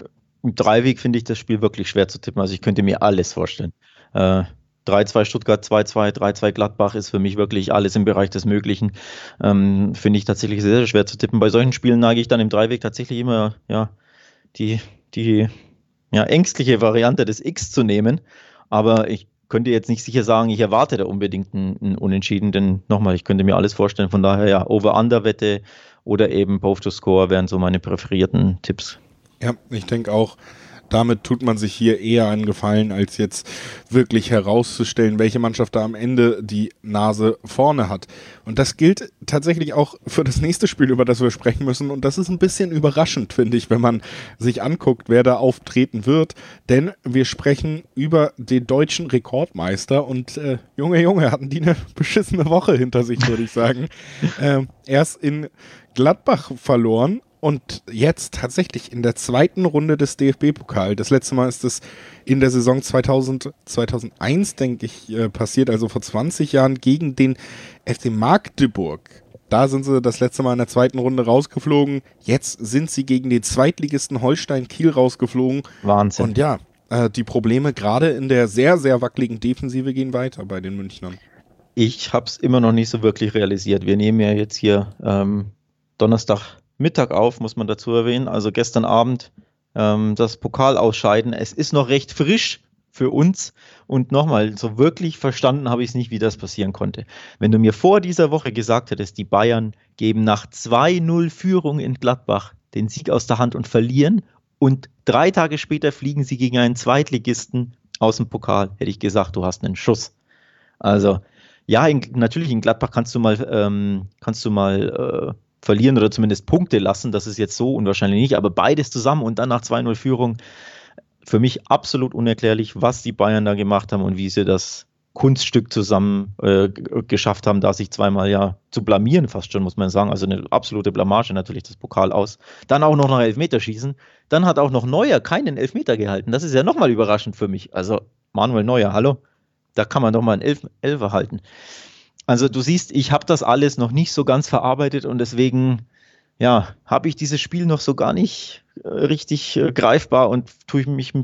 im Dreiweg finde ich das Spiel wirklich schwer zu tippen. Also ich könnte mir alles vorstellen. Äh, drei zwei Stuttgart, zwei zwei, drei zwei Gladbach ist für mich wirklich alles im Bereich des Möglichen. Ähm, finde ich tatsächlich sehr, sehr schwer zu tippen. Bei solchen Spielen neige ich dann im Dreiweg tatsächlich immer, ja, die, die ja, ängstliche Variante des X zu nehmen. Aber ich könnte jetzt nicht sicher sagen, ich erwarte da unbedingt einen, einen Unentschieden, denn nochmal, ich könnte mir alles vorstellen. Von daher, ja, Over-Under-Wette oder eben Both to Score wären so meine präferierten Tipps. Ja, ich denke auch, damit tut man sich hier eher einen Gefallen, als jetzt wirklich herauszustellen, welche Mannschaft da am Ende die Nase vorne hat. Und das gilt tatsächlich auch für das nächste Spiel, über das wir sprechen müssen. Und das ist ein bisschen überraschend, finde ich, wenn man sich anguckt, wer da auftreten wird. Denn wir sprechen über den deutschen Rekordmeister. Und äh, Junge, Junge, hatten die eine beschissene Woche hinter sich, würde ich sagen. ähm, erst in Gladbach verloren. Und jetzt tatsächlich in der zweiten Runde des D F B-Pokal. Das letzte Mal ist es in der Saison zweitausend, zweitausendeins, denke ich, äh, passiert, also vor zwanzig Jahren, gegen den F C Magdeburg. Da sind sie das letzte Mal in der zweiten Runde rausgeflogen. Jetzt sind sie gegen den Zweitligisten Holstein Kiel rausgeflogen. Wahnsinn. Und ja, äh, die Probleme gerade in der sehr, sehr wackeligen Defensive gehen weiter bei den Münchnern. Ich habe es immer noch nicht so wirklich realisiert. Wir nehmen ja jetzt hier ähm, Donnerstag Mittag auf, muss man dazu erwähnen, also gestern Abend ähm, das Pokalausscheiden. Es ist noch recht frisch für uns und nochmal, so wirklich verstanden habe ich es nicht, wie das passieren konnte. Wenn du mir vor dieser Woche gesagt hättest, die Bayern geben nach zwei null Führung in Gladbach den Sieg aus der Hand und verlieren und drei Tage später fliegen sie gegen einen Zweitligisten aus dem Pokal, hätte ich gesagt, du hast einen Schuss. Also ja, in, natürlich in Gladbach kannst du mal, ähm, kannst du mal äh, verlieren oder zumindest Punkte lassen, das ist jetzt so unwahrscheinlich nicht, aber beides zusammen und dann nach zwei null Führung, für mich absolut unerklärlich, was die Bayern da gemacht haben und wie sie das Kunststück zusammen äh, geschafft haben, da sich zweimal ja zu blamieren, fast schon, muss man sagen, also eine absolute Blamage natürlich, das Pokal aus. Dann auch noch nach Elfmeterschießen, dann hat auch noch Neuer keinen Elfmeter gehalten, das ist ja nochmal überraschend für mich, also Manuel Neuer, hallo, da kann man doch mal einen Elf- Elfer halten. Also du siehst, ich habe das alles noch nicht so ganz verarbeitet und deswegen, ja, habe ich dieses Spiel noch so gar nicht äh, richtig äh, greifbar und tue ich mich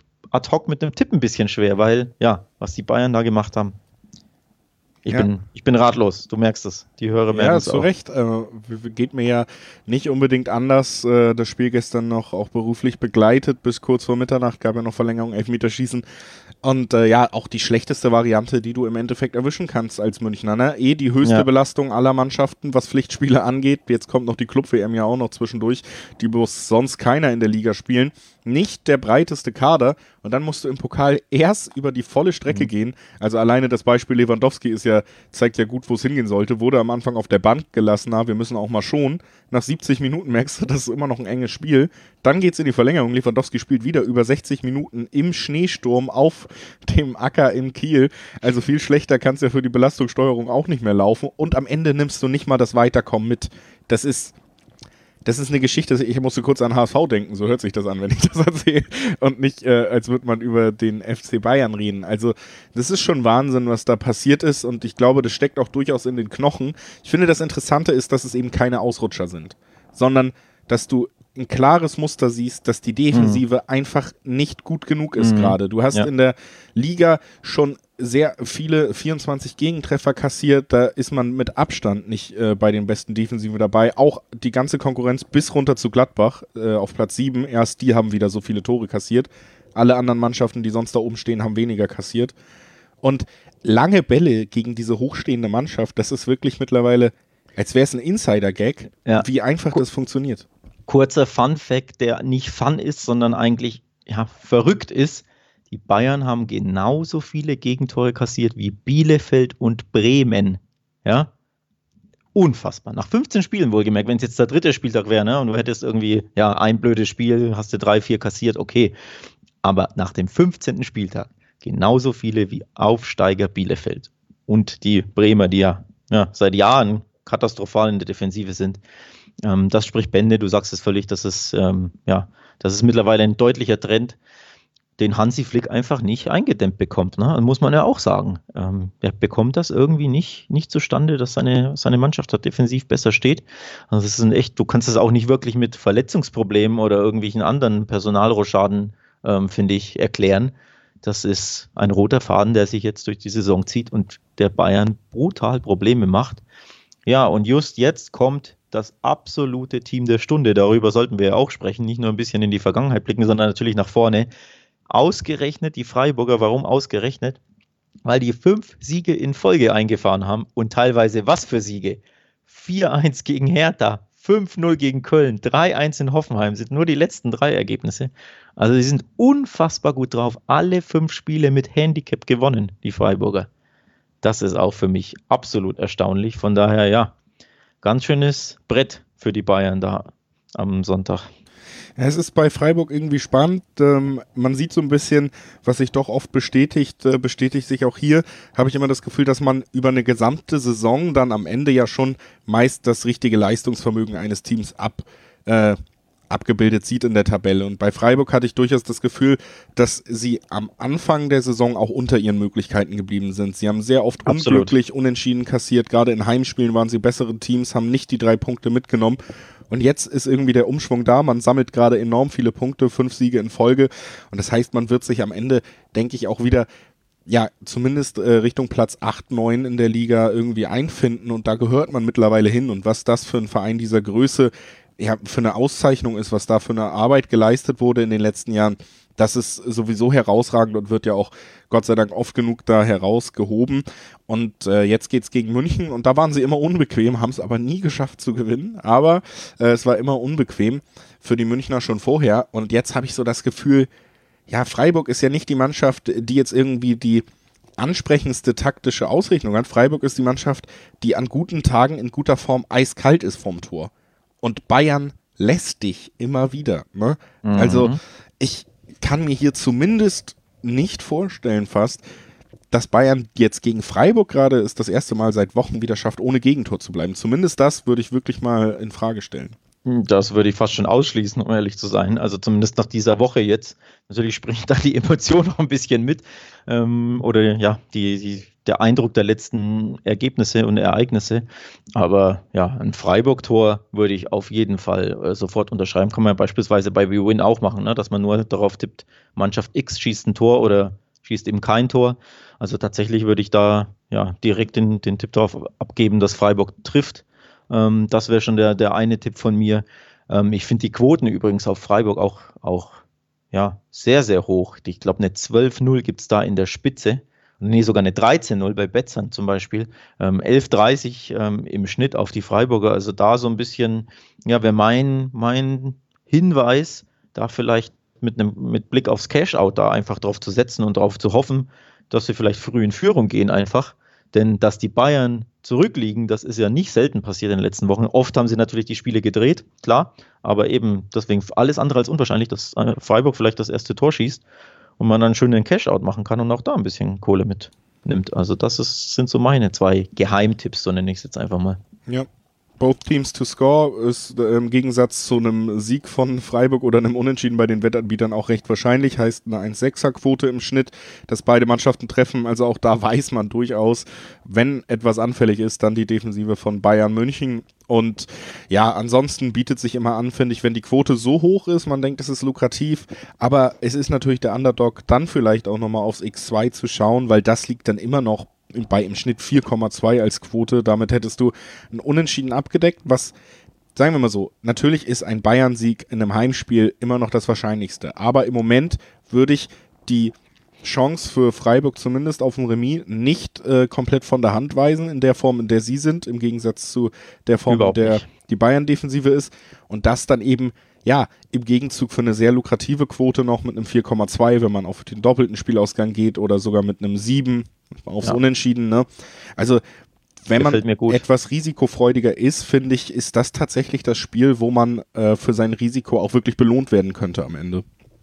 ad hoc mit dem Tipp ein bisschen schwer, weil, ja, was die Bayern da gemacht haben, ich, ja. bin, ich bin ratlos, du merkst es, die Hörer merken es auch. Ja, zu Recht, äh, geht mir ja nicht unbedingt anders, äh, das Spiel gestern noch auch beruflich begleitet, bis kurz vor Mitternacht, gab ja noch Verlängerung, Elfmeterschießen. Und äh, ja, auch die schlechteste Variante, die du im Endeffekt erwischen kannst als Münchner. Ne? Eh die höchste ja. Belastung aller Mannschaften, was Pflichtspiele angeht. Jetzt kommt noch die Club-W M ja auch noch zwischendurch. Die muss sonst keiner in der Liga spielen. Nicht der breiteste Kader. Und dann musst du im Pokal erst über die volle Strecke mhm. gehen. Also alleine das Beispiel Lewandowski ist ja, zeigt ja gut, wo es hingehen sollte. Wurde am Anfang auf der Bank gelassen. Na, wir müssen auch mal schonen. Nach siebzig Minuten merkst du, das ist immer noch ein enges Spiel. Dann geht's in die Verlängerung. Lewandowski spielt wieder über sechzig Minuten im Schneesturm auf dem Acker in Kiel. Also viel schlechter kann es ja für die Belastungssteuerung auch nicht mehr laufen. Und am Ende nimmst du nicht mal das Weiterkommen mit. Das ist, das ist eine Geschichte, ich musste kurz an H S V denken, so hört sich das an, wenn ich das erzähle. Und nicht, äh, als würde man über den F C Bayern reden. Also das ist schon Wahnsinn, was da passiert ist. Und ich glaube, das steckt auch durchaus in den Knochen. Ich finde, das Interessante ist, dass es eben keine Ausrutscher sind, sondern dass du ein klares Muster siehst, dass die Defensive mhm. einfach nicht gut genug ist mhm. gerade. Du hast ja. in der Liga schon sehr viele vierundzwanzig Gegentreffer kassiert, da ist man mit Abstand nicht äh, bei den besten Defensiven dabei. Auch die ganze Konkurrenz bis runter zu Gladbach äh, auf Platz sieben, erst die haben wieder so viele Tore kassiert. Alle anderen Mannschaften, die sonst da oben stehen, haben weniger kassiert. Und lange Bälle gegen diese hochstehende Mannschaft, das ist wirklich mittlerweile, als wäre es ein Insider-Gag, ja. wie einfach das funktioniert. Kurzer Fun-Fact, der nicht Fun ist, sondern eigentlich ja, verrückt ist, die Bayern haben genauso viele Gegentore kassiert wie Bielefeld und Bremen. Ja, unfassbar. Nach fünfzehn Spielen wohlgemerkt, wenn es jetzt der dritte Spieltag wäre, ne, und du hättest irgendwie, ja, ein blödes Spiel, hast du drei, vier kassiert, okay. Aber nach dem fünfzehnten Spieltag genauso viele wie Aufsteiger Bielefeld. Und die Bremer, die ja, ja seit Jahren katastrophal in der Defensive sind. Ähm, das spricht Bände, du sagst es völlig, dass es, ähm, ja, das ist mittlerweile ein deutlicher Trend, den Hansi Flick einfach nicht eingedämmt bekommt. Ne? Muss man ja auch sagen. Ähm, er bekommt das irgendwie nicht, nicht zustande, dass seine, seine Mannschaft da defensiv besser steht. Also das ist ein echt, du kannst es auch nicht wirklich mit Verletzungsproblemen oder irgendwelchen anderen Personalrochaden, ähm, finde ich, erklären. Das ist ein roter Faden, der sich jetzt durch die Saison zieht und der Bayern brutal Probleme macht. Ja, und just jetzt kommt das absolute Team der Stunde. Darüber sollten wir ja auch sprechen, nicht nur ein bisschen in die Vergangenheit blicken, sondern natürlich nach vorne. Ausgerechnet die Freiburger, warum ausgerechnet? Weil die fünf Siege in Folge eingefahren haben und teilweise was für Siege? vier eins gegen Hertha, fünf null gegen Köln, drei eins in Hoffenheim, sind nur die letzten drei Ergebnisse. Also sie sind unfassbar gut drauf. Alle fünf Spiele mit Handicap gewonnen, die Freiburger. Das ist auch für mich absolut erstaunlich. Von daher, ja, ganz schönes Brett für die Bayern da am Sonntag. Es ist bei Freiburg irgendwie spannend. Ähm, man sieht so ein bisschen, was sich doch oft bestätigt, äh, bestätigt sich auch hier, habe ich immer das Gefühl, dass man über eine gesamte Saison dann am Ende ja schon meist das richtige Leistungsvermögen eines Teams ab, äh, abgebildet sieht in der Tabelle. Und bei Freiburg hatte ich durchaus das Gefühl, dass sie am Anfang der Saison auch unter ihren Möglichkeiten geblieben sind. Sie haben sehr oft Absolut. unglücklich unentschieden kassiert. Gerade in Heimspielen waren sie bessere Teams, haben nicht die drei Punkte mitgenommen. Und jetzt ist irgendwie der Umschwung da. Man sammelt gerade enorm viele Punkte, fünf Siege in Folge. Und das heißt, man wird sich am Ende, denke ich, auch wieder, ja, zumindest äh, Richtung Platz acht, neun in der Liga irgendwie einfinden. Und da gehört man mittlerweile hin. Und was das für ein Verein dieser Größe, ja, für eine Auszeichnung ist, was da für eine Arbeit geleistet wurde in den letzten Jahren, das ist sowieso herausragend und wird ja auch Gott sei Dank oft genug da herausgehoben. Und äh, jetzt geht's gegen München und da waren sie immer unbequem, haben es aber nie geschafft zu gewinnen. Aber äh, es war immer unbequem für die Münchner schon vorher. Und jetzt habe ich so das Gefühl, ja, Freiburg ist ja nicht die Mannschaft, die jetzt irgendwie die ansprechendste taktische Ausrichtung hat. Freiburg ist die Mannschaft, die an guten Tagen in guter Form eiskalt ist vorm Tor. Und Bayern lässt dich immer wieder. Ne? Mhm. Also ich kann mir hier zumindest nicht vorstellen fast, dass Bayern jetzt gegen Freiburg gerade ist das erste Mal seit Wochen wieder schafft, ohne Gegentor zu bleiben. Zumindest das würde ich wirklich mal in Frage stellen. Das würde ich fast schon ausschließen, um ehrlich zu sein. Also zumindest nach dieser Woche jetzt. Natürlich springt da die Emotion noch ein bisschen mit. Ähm, oder ja, die, die, der Eindruck der letzten Ergebnisse und Ereignisse. Aber ja, ein Freiburg-Tor würde ich auf jeden Fall äh, sofort unterschreiben. Kann man ja beispielsweise bei WeWin auch machen, ne? Dass man nur darauf tippt, Mannschaft X schießt ein Tor oder schießt eben kein Tor. Also tatsächlich würde ich da ja direkt den, den Tipp darauf abgeben, dass Freiburg trifft. Ähm, das wäre schon der, der eine Tipp von mir. Ähm, ich finde die Quoten übrigens auf Freiburg auch, auch ja, sehr, sehr hoch. Ich glaube, eine zwölf null gibt es da in der Spitze. Nee, sogar eine dreizehn null bei Betson zum Beispiel. Ähm, elf dreißig ähm, im Schnitt auf die Freiburger. Also da so ein bisschen, ja, wäre mein, mein Hinweis, da vielleicht mit, einem, mit Blick aufs Cash-Out da einfach drauf zu setzen und darauf zu hoffen, dass sie vielleicht früh in Führung gehen einfach. Denn dass die Bayern zurückliegen, das ist ja nicht selten passiert in den letzten Wochen. Oft haben sie natürlich die Spiele gedreht, klar, aber eben deswegen alles andere als unwahrscheinlich, dass Freiburg vielleicht das erste Tor schießt und man dann schön den Cash-Out machen kann und auch da ein bisschen Kohle mitnimmt. Also das ist, sind so meine zwei Geheimtipps, so nenne ich es jetzt einfach mal. Ja. Both Teams to score ist äh, im Gegensatz zu einem Sieg von Freiburg oder einem Unentschieden bei den Wettanbietern auch recht wahrscheinlich. Heißt eine eins Komma sechser Quote im Schnitt, dass beide Mannschaften treffen. Also auch da weiß man durchaus, wenn etwas anfällig ist, dann die Defensive von Bayern München. Und ja, ansonsten bietet sich immer an, finde ich, wenn die Quote so hoch ist, man denkt, es ist lukrativ, aber es ist natürlich der Underdog, dann vielleicht auch nochmal aufs X zwei zu schauen, weil das liegt dann immer noch bei im Schnitt vier Komma zwei als Quote. Damit hättest du ein Unentschieden abgedeckt, was, sagen wir mal so, natürlich ist ein Bayern-Sieg in einem Heimspiel immer noch das Wahrscheinlichste. Aber im Moment würde ich die Chance für Freiburg zumindest auf dem Remis nicht äh, komplett von der Hand weisen, in der Form, in der sie sind, im Gegensatz zu der Form, Überhaupt in der nicht. die Bayern-Defensive ist. Und das dann eben ja, im Gegenzug für eine sehr lukrative Quote noch mit einem vier Komma zwei, wenn man auf den doppelten Spielausgang geht oder sogar mit einem sieben aufs Ja. Unentschieden, ne? Also, wenn Gefällt man mir gut. etwas risikofreudiger ist, finde ich, ist das tatsächlich das Spiel, wo man äh, für sein Risiko auch wirklich belohnt werden könnte am Ende.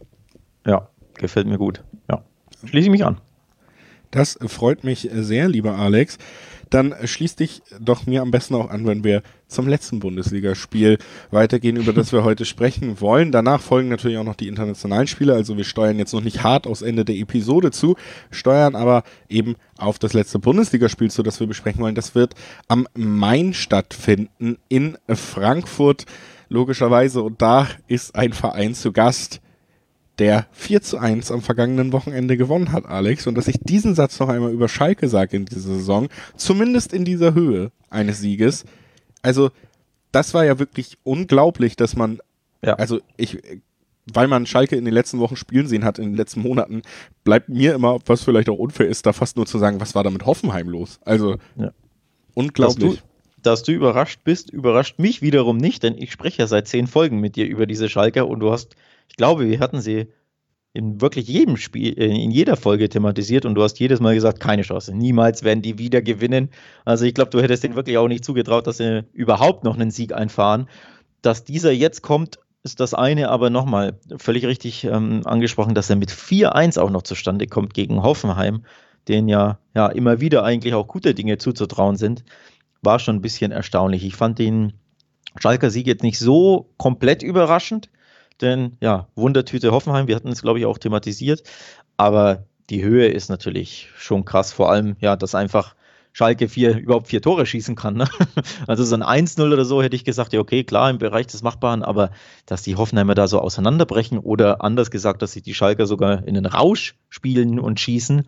Ja, gefällt mir gut. Ja, schließe ich mich an. Das freut mich sehr, lieber Alex. Dann schließ dich doch mir am besten auch an, wenn wir zum letzten Bundesligaspiel weitergehen, über das wir heute sprechen wollen. Danach folgen natürlich auch noch die internationalen Spiele, also wir steuern jetzt noch nicht hart aufs Ende der Episode zu, steuern aber eben auf das letzte Bundesligaspiel zu, das wir besprechen wollen. Das wird am Main stattfinden in Frankfurt, logischerweise. Und da ist ein Verein zu Gast, der vier zu eins am vergangenen Wochenende gewonnen hat, Alex. Und dass ich diesen Satz noch einmal über Schalke sage in dieser Saison, zumindest in dieser Höhe eines Sieges. Also, das war ja wirklich unglaublich, dass man, Ja. also ich, weil man Schalke in den letzten Wochen spielen sehen hat, in den letzten Monaten, bleibt mir immer, was vielleicht auch unfair ist, da fast nur zu sagen, was war da mit Hoffenheim los? Also, Ja. unglaublich. Dass du, dass du überrascht bist, überrascht mich wiederum nicht, denn ich spreche ja seit zehn Folgen mit dir über diese Schalker und du hast, ich glaube, wir hatten sie in wirklich jedem Spiel, in jeder Folge thematisiert und du hast jedes Mal gesagt, keine Chance, niemals werden die wieder gewinnen. Also ich glaube, du hättest denen wirklich auch nicht zugetraut, dass sie überhaupt noch einen Sieg einfahren. Dass dieser jetzt kommt, ist das eine, aber nochmal, völlig richtig ähm, angesprochen, dass er mit vier eins auch noch zustande kommt gegen Hoffenheim, denen ja, ja immer wieder eigentlich auch gute Dinge zuzutrauen sind, war schon ein bisschen erstaunlich. Ich fand den Schalker Sieg jetzt nicht so komplett überraschend, denn ja, Wundertüte Hoffenheim, wir hatten es, glaube ich, auch thematisiert, aber die Höhe ist natürlich schon krass, vor allem, ja, dass einfach Schalke vier, überhaupt vier Tore schießen kann. Ne? Also so ein eins null oder so hätte ich gesagt, ja okay, klar, im Bereich des Machbaren, aber dass die Hoffenheimer da so auseinanderbrechen oder anders gesagt, dass sich die Schalker sogar in den Rausch spielen und schießen,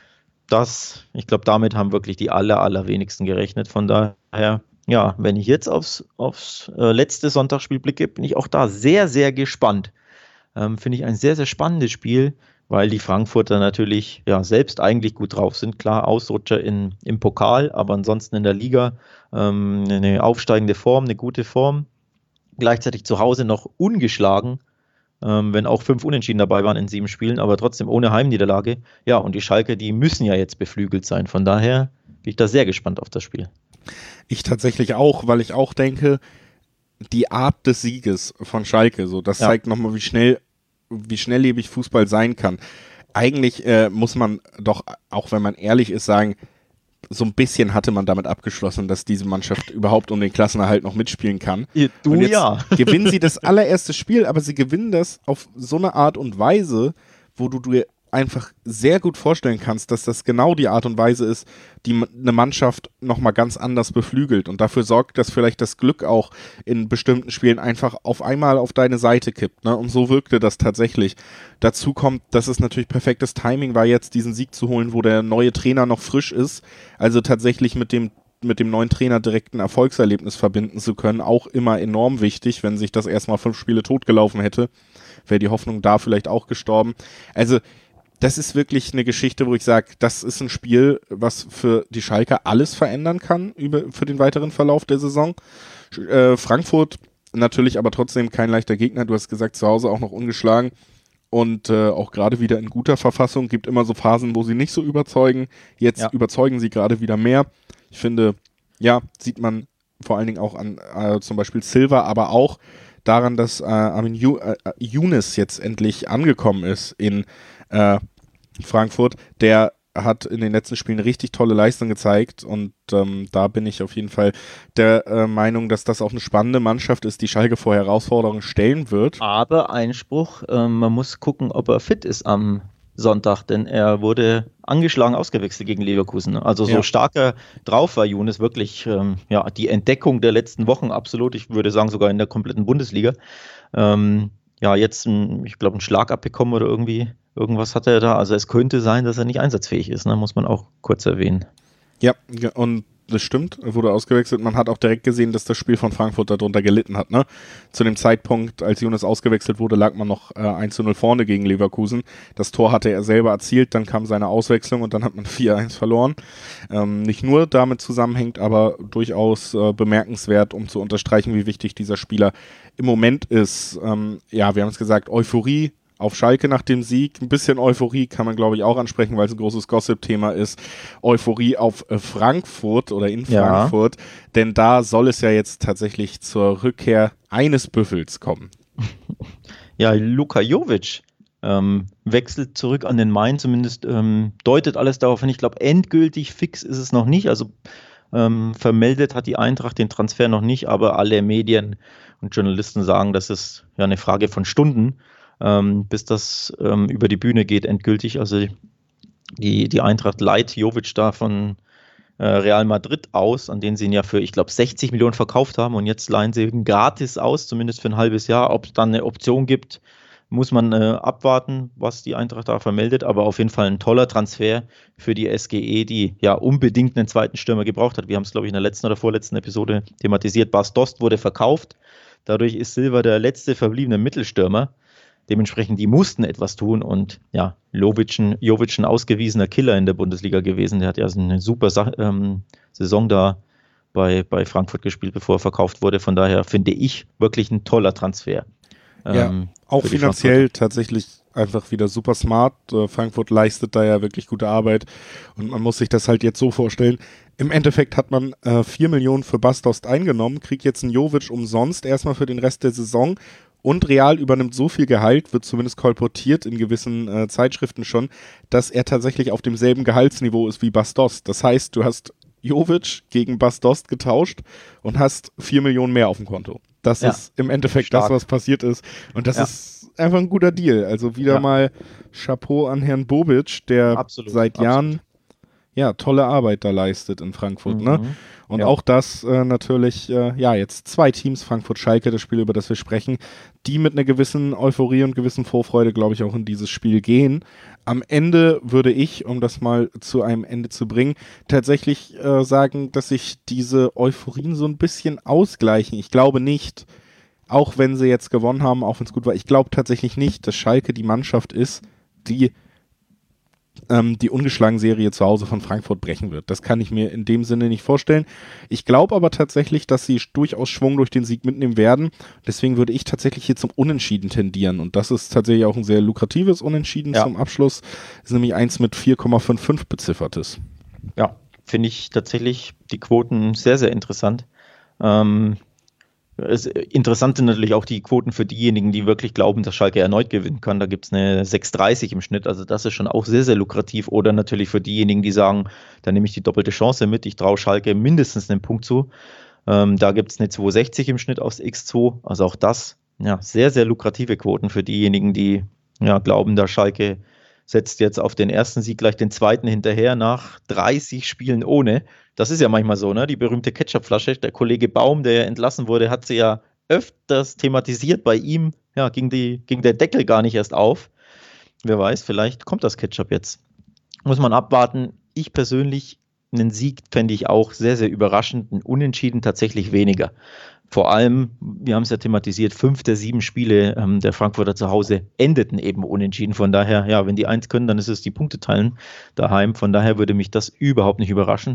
das, ich glaube, damit haben wirklich die aller, allerwenigsten gerechnet. Von daher, ja, wenn ich jetzt aufs, aufs äh, letzte Sonntagsspiel blicke, bin ich auch da sehr, sehr gespannt. Ähm, Finde ich ein sehr, sehr spannendes Spiel, weil die Frankfurter natürlich ja selbst eigentlich gut drauf sind. Klar, Ausrutscher in, im Pokal, aber ansonsten in der Liga ähm, eine aufsteigende Form, eine gute Form. Gleichzeitig zu Hause noch ungeschlagen, ähm, wenn auch fünf Unentschieden dabei waren in sieben Spielen, aber trotzdem ohne Heimniederlage. Ja, und die Schalke, die müssen ja jetzt beflügelt sein. Von daher bin ich da sehr gespannt auf das Spiel. Ich tatsächlich auch, weil ich auch denke, die Art des Sieges von Schalke, so das Ja. zeigt nochmal, wie schnell, wie schnelllebig Fußball sein kann. Eigentlich äh, muss man doch, auch wenn man ehrlich ist, sagen, so ein bisschen hatte man damit abgeschlossen, dass diese Mannschaft überhaupt um den Klassenerhalt noch mitspielen kann. Du und jetzt ja. gewinnen sie das allererste Spiel, aber sie gewinnen das auf so eine Art und Weise, wo du dir einfach sehr gut vorstellen kannst, dass das genau die Art und Weise ist, die m- eine Mannschaft nochmal ganz anders beflügelt. Und dafür sorgt, dass vielleicht das Glück auch in bestimmten Spielen einfach auf einmal auf deine Seite kippt. Ne? Und so wirkte das tatsächlich. Dazu kommt, dass es natürlich perfektes Timing war, jetzt diesen Sieg zu holen, wo der neue Trainer noch frisch ist. Also tatsächlich mit dem mit dem neuen Trainer direkt ein Erfolgserlebnis verbinden zu können, auch immer enorm wichtig. Wenn sich das erstmal fünf Spiele totgelaufen hätte, wäre die Hoffnung da vielleicht auch gestorben. Also das ist wirklich eine Geschichte, wo ich sage, das ist ein Spiel, was für die Schalker alles verändern kann über, für den weiteren Verlauf der Saison. Äh, Frankfurt natürlich aber trotzdem kein leichter Gegner. Du hast gesagt, zu Hause auch noch ungeschlagen und äh, auch gerade wieder in guter Verfassung. Gibt immer so Phasen, wo sie nicht so überzeugen. Jetzt Ja. überzeugen sie gerade wieder mehr. Ich finde, ja, sieht man vor allen Dingen auch an äh, zum Beispiel Silva, aber auch daran, dass äh, Armin Ju- äh, Younes jetzt endlich angekommen ist in äh, Frankfurt. Der hat in den letzten Spielen richtig tolle Leistung gezeigt und ähm, da bin ich auf jeden Fall der äh, Meinung, dass das auch eine spannende Mannschaft ist, die Schalke vor Herausforderungen stellen wird. Aber Einspruch, ähm, man muss gucken, ob er fit ist am Sonntag, denn er wurde angeschlagen ausgewechselt gegen Leverkusen. Also so Ja. stark er drauf war Younes, wirklich ähm, ja, die Entdeckung der letzten Wochen, absolut. Ich würde sagen, sogar in der kompletten Bundesliga. Ähm, ja, jetzt, ein, ich glaube, einen Schlag abbekommen oder irgendwie, irgendwas hatte er da. Also es könnte sein, dass er nicht einsatzfähig ist, ne? Muss man auch kurz erwähnen. Ja, ge- und das stimmt, er wurde ausgewechselt. Man hat auch direkt gesehen, dass das Spiel von Frankfurt darunter gelitten hat. Ne? Zu dem Zeitpunkt, als Younes ausgewechselt wurde, lag man noch äh, eins zu null vorne gegen Leverkusen. Das Tor hatte er selber erzielt, dann kam seine Auswechslung und dann hat man vier eins verloren. Ähm, nicht nur damit zusammenhängt, aber durchaus äh, bemerkenswert, um zu unterstreichen, wie wichtig dieser Spieler im Moment ist. Ähm, ja, wir haben es gesagt, Euphorie auf Schalke nach dem Sieg, ein bisschen Euphorie kann man, glaube ich, auch ansprechen, weil es ein großes Gossip-Thema ist. Euphorie auf äh, Frankfurt oder in Ja. Frankfurt, denn da soll es ja jetzt tatsächlich zur Rückkehr eines Büffels kommen. Ja, Luka Jovic ähm, wechselt zurück an den Main, zumindest ähm, deutet alles darauf hin. Ich glaube, endgültig fix ist es noch nicht, also ähm, vermeldet hat die Eintracht den Transfer noch nicht, aber alle Medien und Journalisten sagen, das ist ja eine Frage von Stunden, Ähm, bis das ähm, über die Bühne geht, endgültig. Also die, die Eintracht leiht Jovic da von äh, Real Madrid aus, an den sie ihn ja für, ich glaube, sechzig Millionen verkauft haben und jetzt leihen sie ihn gratis aus, zumindest für ein halbes Jahr. Ob es dann eine Option gibt, muss man äh, abwarten, was die Eintracht da vermeldet, aber auf jeden Fall ein toller Transfer für die S G E, die ja unbedingt einen zweiten Stürmer gebraucht hat. Wir haben es, glaube ich, in der letzten oder vorletzten Episode thematisiert. Bas Dost wurde verkauft, dadurch ist Silva der letzte verbliebene Mittelstürmer. Dementsprechend, die mussten etwas tun und ja, Jovic ein, Jovic ein ausgewiesener Killer in der Bundesliga gewesen. Der hat ja eine super Sa- ähm, Saison da bei, bei Frankfurt gespielt, bevor er verkauft wurde. Von daher finde ich wirklich ein toller Transfer. Ja, ähm, auch finanziell tatsächlich einfach wieder super smart. Äh, Frankfurt leistet da ja wirklich gute Arbeit und man muss sich das halt jetzt so vorstellen. Im Endeffekt hat man äh, vier Millionen für Bas Dost eingenommen, kriegt jetzt einen Jovic umsonst erstmal für den Rest der Saison. Und Real übernimmt so viel Gehalt, wird zumindest kolportiert in gewissen äh, Zeitschriften schon, dass er tatsächlich auf demselben Gehaltsniveau ist wie Bas Dost. Das heißt, du hast Jovic gegen Bas Dost getauscht und hast vier Millionen mehr auf dem Konto. Das Ja. ist im Endeffekt Stark. das, was passiert ist. Und das Ja. ist einfach ein guter Deal. Also wieder Ja. mal Chapeau an Herrn Bobic, der Absolut, seit absolut. Jahren ja tolle Arbeit da leistet in Frankfurt. Mhm. Ne? Und Ja. auch das äh, natürlich, äh, ja, jetzt zwei Teams, Frankfurt-Schalke, das Spiel, über das wir sprechen, die mit einer gewissen Euphorie und gewissen Vorfreude, glaube ich, auch in dieses Spiel gehen. Am Ende würde ich, um das mal zu einem Ende zu bringen, tatsächlich äh, sagen, dass sich diese Euphorien so ein bisschen ausgleichen. Ich glaube nicht, auch wenn sie jetzt gewonnen haben, auch wenn es gut war, ich glaube tatsächlich nicht, dass Schalke die Mannschaft ist, die ähm, die ungeschlagen Serie zu Hause von Frankfurt brechen wird. Das kann ich mir in dem Sinne nicht vorstellen. Ich glaube aber tatsächlich, dass sie durchaus Schwung durch den Sieg mitnehmen werden. Deswegen würde ich tatsächlich hier zum Unentschieden tendieren. Und das ist tatsächlich auch ein sehr lukratives Unentschieden Ja. zum Abschluss. Das ist nämlich eins mit vier Komma fünfundfünfzig beziffertes. Ja, finde ich tatsächlich die Quoten sehr, sehr interessant. Ähm, es, interessant sind natürlich auch die Quoten für diejenigen, die wirklich glauben, dass Schalke erneut gewinnen kann. Da gibt es eine sechs Komma dreißig im Schnitt, also das ist schon auch sehr, sehr lukrativ. Oder natürlich für diejenigen, die sagen, da nehme ich die doppelte Chance mit, ich traue Schalke mindestens einen Punkt zu. Ähm, da gibt es eine zwei Komma sechzig im Schnitt aufs X zwei, also auch das, ja, sehr, sehr lukrative Quoten für diejenigen, die ja, glauben, dass Schalke setzt jetzt auf den ersten Sieg gleich den zweiten hinterher nach dreißig Spielen ohne. Das ist ja manchmal so, ne? Die berühmte Ketchupflasche. Der Kollege Baum, der ja entlassen wurde, hat sie ja öfters thematisiert. Bei ihm ja, ging, die, ging der Deckel gar nicht erst auf. Wer weiß, vielleicht kommt das Ketchup jetzt. Muss man abwarten. Ich persönlich, einen Sieg fände ich auch sehr, sehr überraschend. Ein Unentschieden tatsächlich weniger. Vor allem, wir haben es ja thematisiert, fünf der sieben Spiele ähm, der Frankfurter zu Hause endeten eben unentschieden. Von daher, ja, wenn die eins können, dann ist es die Punkte teilen daheim. Von daher würde mich das überhaupt nicht überraschen.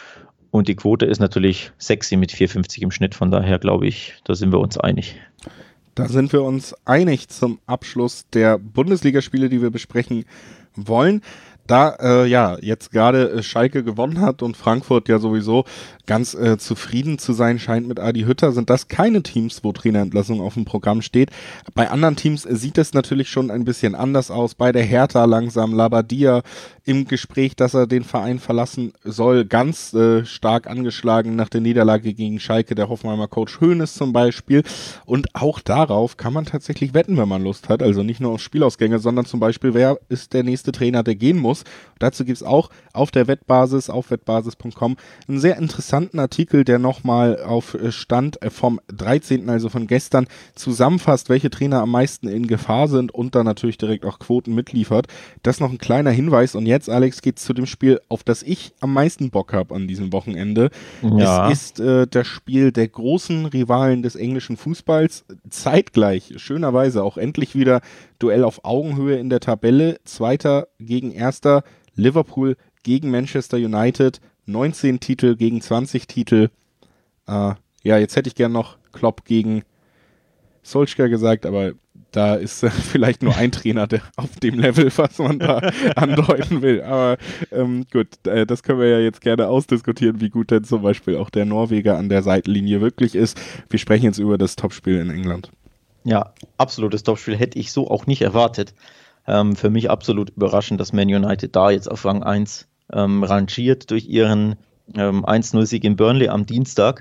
Und die Quote ist natürlich sexy mit vier Komma fünfzig im Schnitt. Von daher glaube ich, da sind wir uns einig. Da sind wir uns einig zum Abschluss der Bundesligaspiele, die wir besprechen wollen. Da äh, ja jetzt gerade äh, Schalke gewonnen hat und Frankfurt ja sowieso ganz äh, zufrieden zu sein scheint mit Adi Hütter, sind das keine Teams, wo Trainerentlassung auf dem Programm steht. Bei anderen Teams äh, sieht es natürlich schon ein bisschen anders aus. Bei der Hertha langsam Labadia im Gespräch, dass er den Verein verlassen soll, ganz äh, stark angeschlagen nach der Niederlage gegen Schalke, der Hoffenheimer Coach Hoeneß zum Beispiel. Und auch darauf kann man tatsächlich wetten, wenn man Lust hat. Also nicht nur auf Spielausgänge, sondern zum Beispiel, wer ist der nächste Trainer, der gehen muss. aus. Dazu gibt es auch auf der Wettbasis, auf wettbasis punkt com, einen sehr interessanten Artikel, der nochmal auf Stand vom dreizehnten, also von gestern, zusammenfasst, welche Trainer am meisten in Gefahr sind und dann natürlich direkt auch Quoten mitliefert. Das ist noch ein kleiner Hinweis. Und jetzt, Alex, geht's zu dem Spiel, auf das ich am meisten Bock habe an diesem Wochenende. Ja. Es ist äh, das Spiel der großen Rivalen des englischen Fußballs. Zeitgleich, schönerweise auch endlich wieder Duell auf Augenhöhe in der Tabelle. Zweiter gegen Erster. Liverpool gegen Manchester United. neunzehn Titel gegen zwanzig Titel. Äh, ja, jetzt hätte ich gern noch Klopp gegen Solskjaer gesagt, aber da ist äh, vielleicht nur ein Trainer der, auf dem Level, was man da andeuten will. Aber ähm, gut, äh, das können wir ja jetzt gerne ausdiskutieren, wie gut denn zum Beispiel auch der Norweger an der Seitenlinie wirklich ist. Wir sprechen jetzt über das Topspiel in England. Ja, absolutes Topspiel hätte ich so auch nicht erwartet. Ähm, für mich absolut überraschend, dass Man United da jetzt auf Rang eins ähm, rangiert durch ihren ähm, eins null Sieg in Burnley am Dienstag.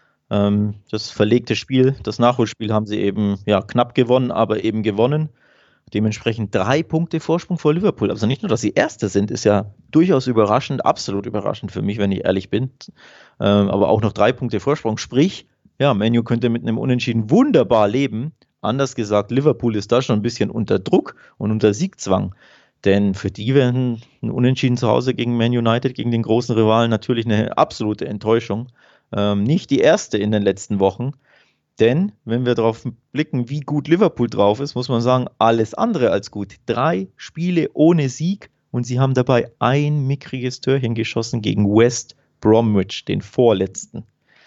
Ähm, das verlegte Spiel, das Nachholspiel haben sie eben ja, knapp gewonnen, aber eben gewonnen. Dementsprechend drei Punkte Vorsprung vor Liverpool. Also nicht nur, dass sie Erste sind, ist ja durchaus überraschend, absolut überraschend für mich, wenn ich ehrlich bin. Ähm, aber auch noch drei Punkte Vorsprung. Sprich, ja, Man U könnte mit einem Unentschieden wunderbar leben. Anders gesagt, Liverpool ist da schon ein bisschen unter Druck und unter Siegzwang. Denn für die wäre ein Unentschieden zu Hause gegen Man United, gegen den großen Rivalen, natürlich eine absolute Enttäuschung. Ähm, nicht die erste in den letzten Wochen. Denn wenn wir darauf blicken, wie gut Liverpool drauf ist, muss man sagen, alles andere als gut. Drei Spiele ohne Sieg und sie haben dabei ein mickriges Törchen geschossen gegen West Bromwich, den vorletzten.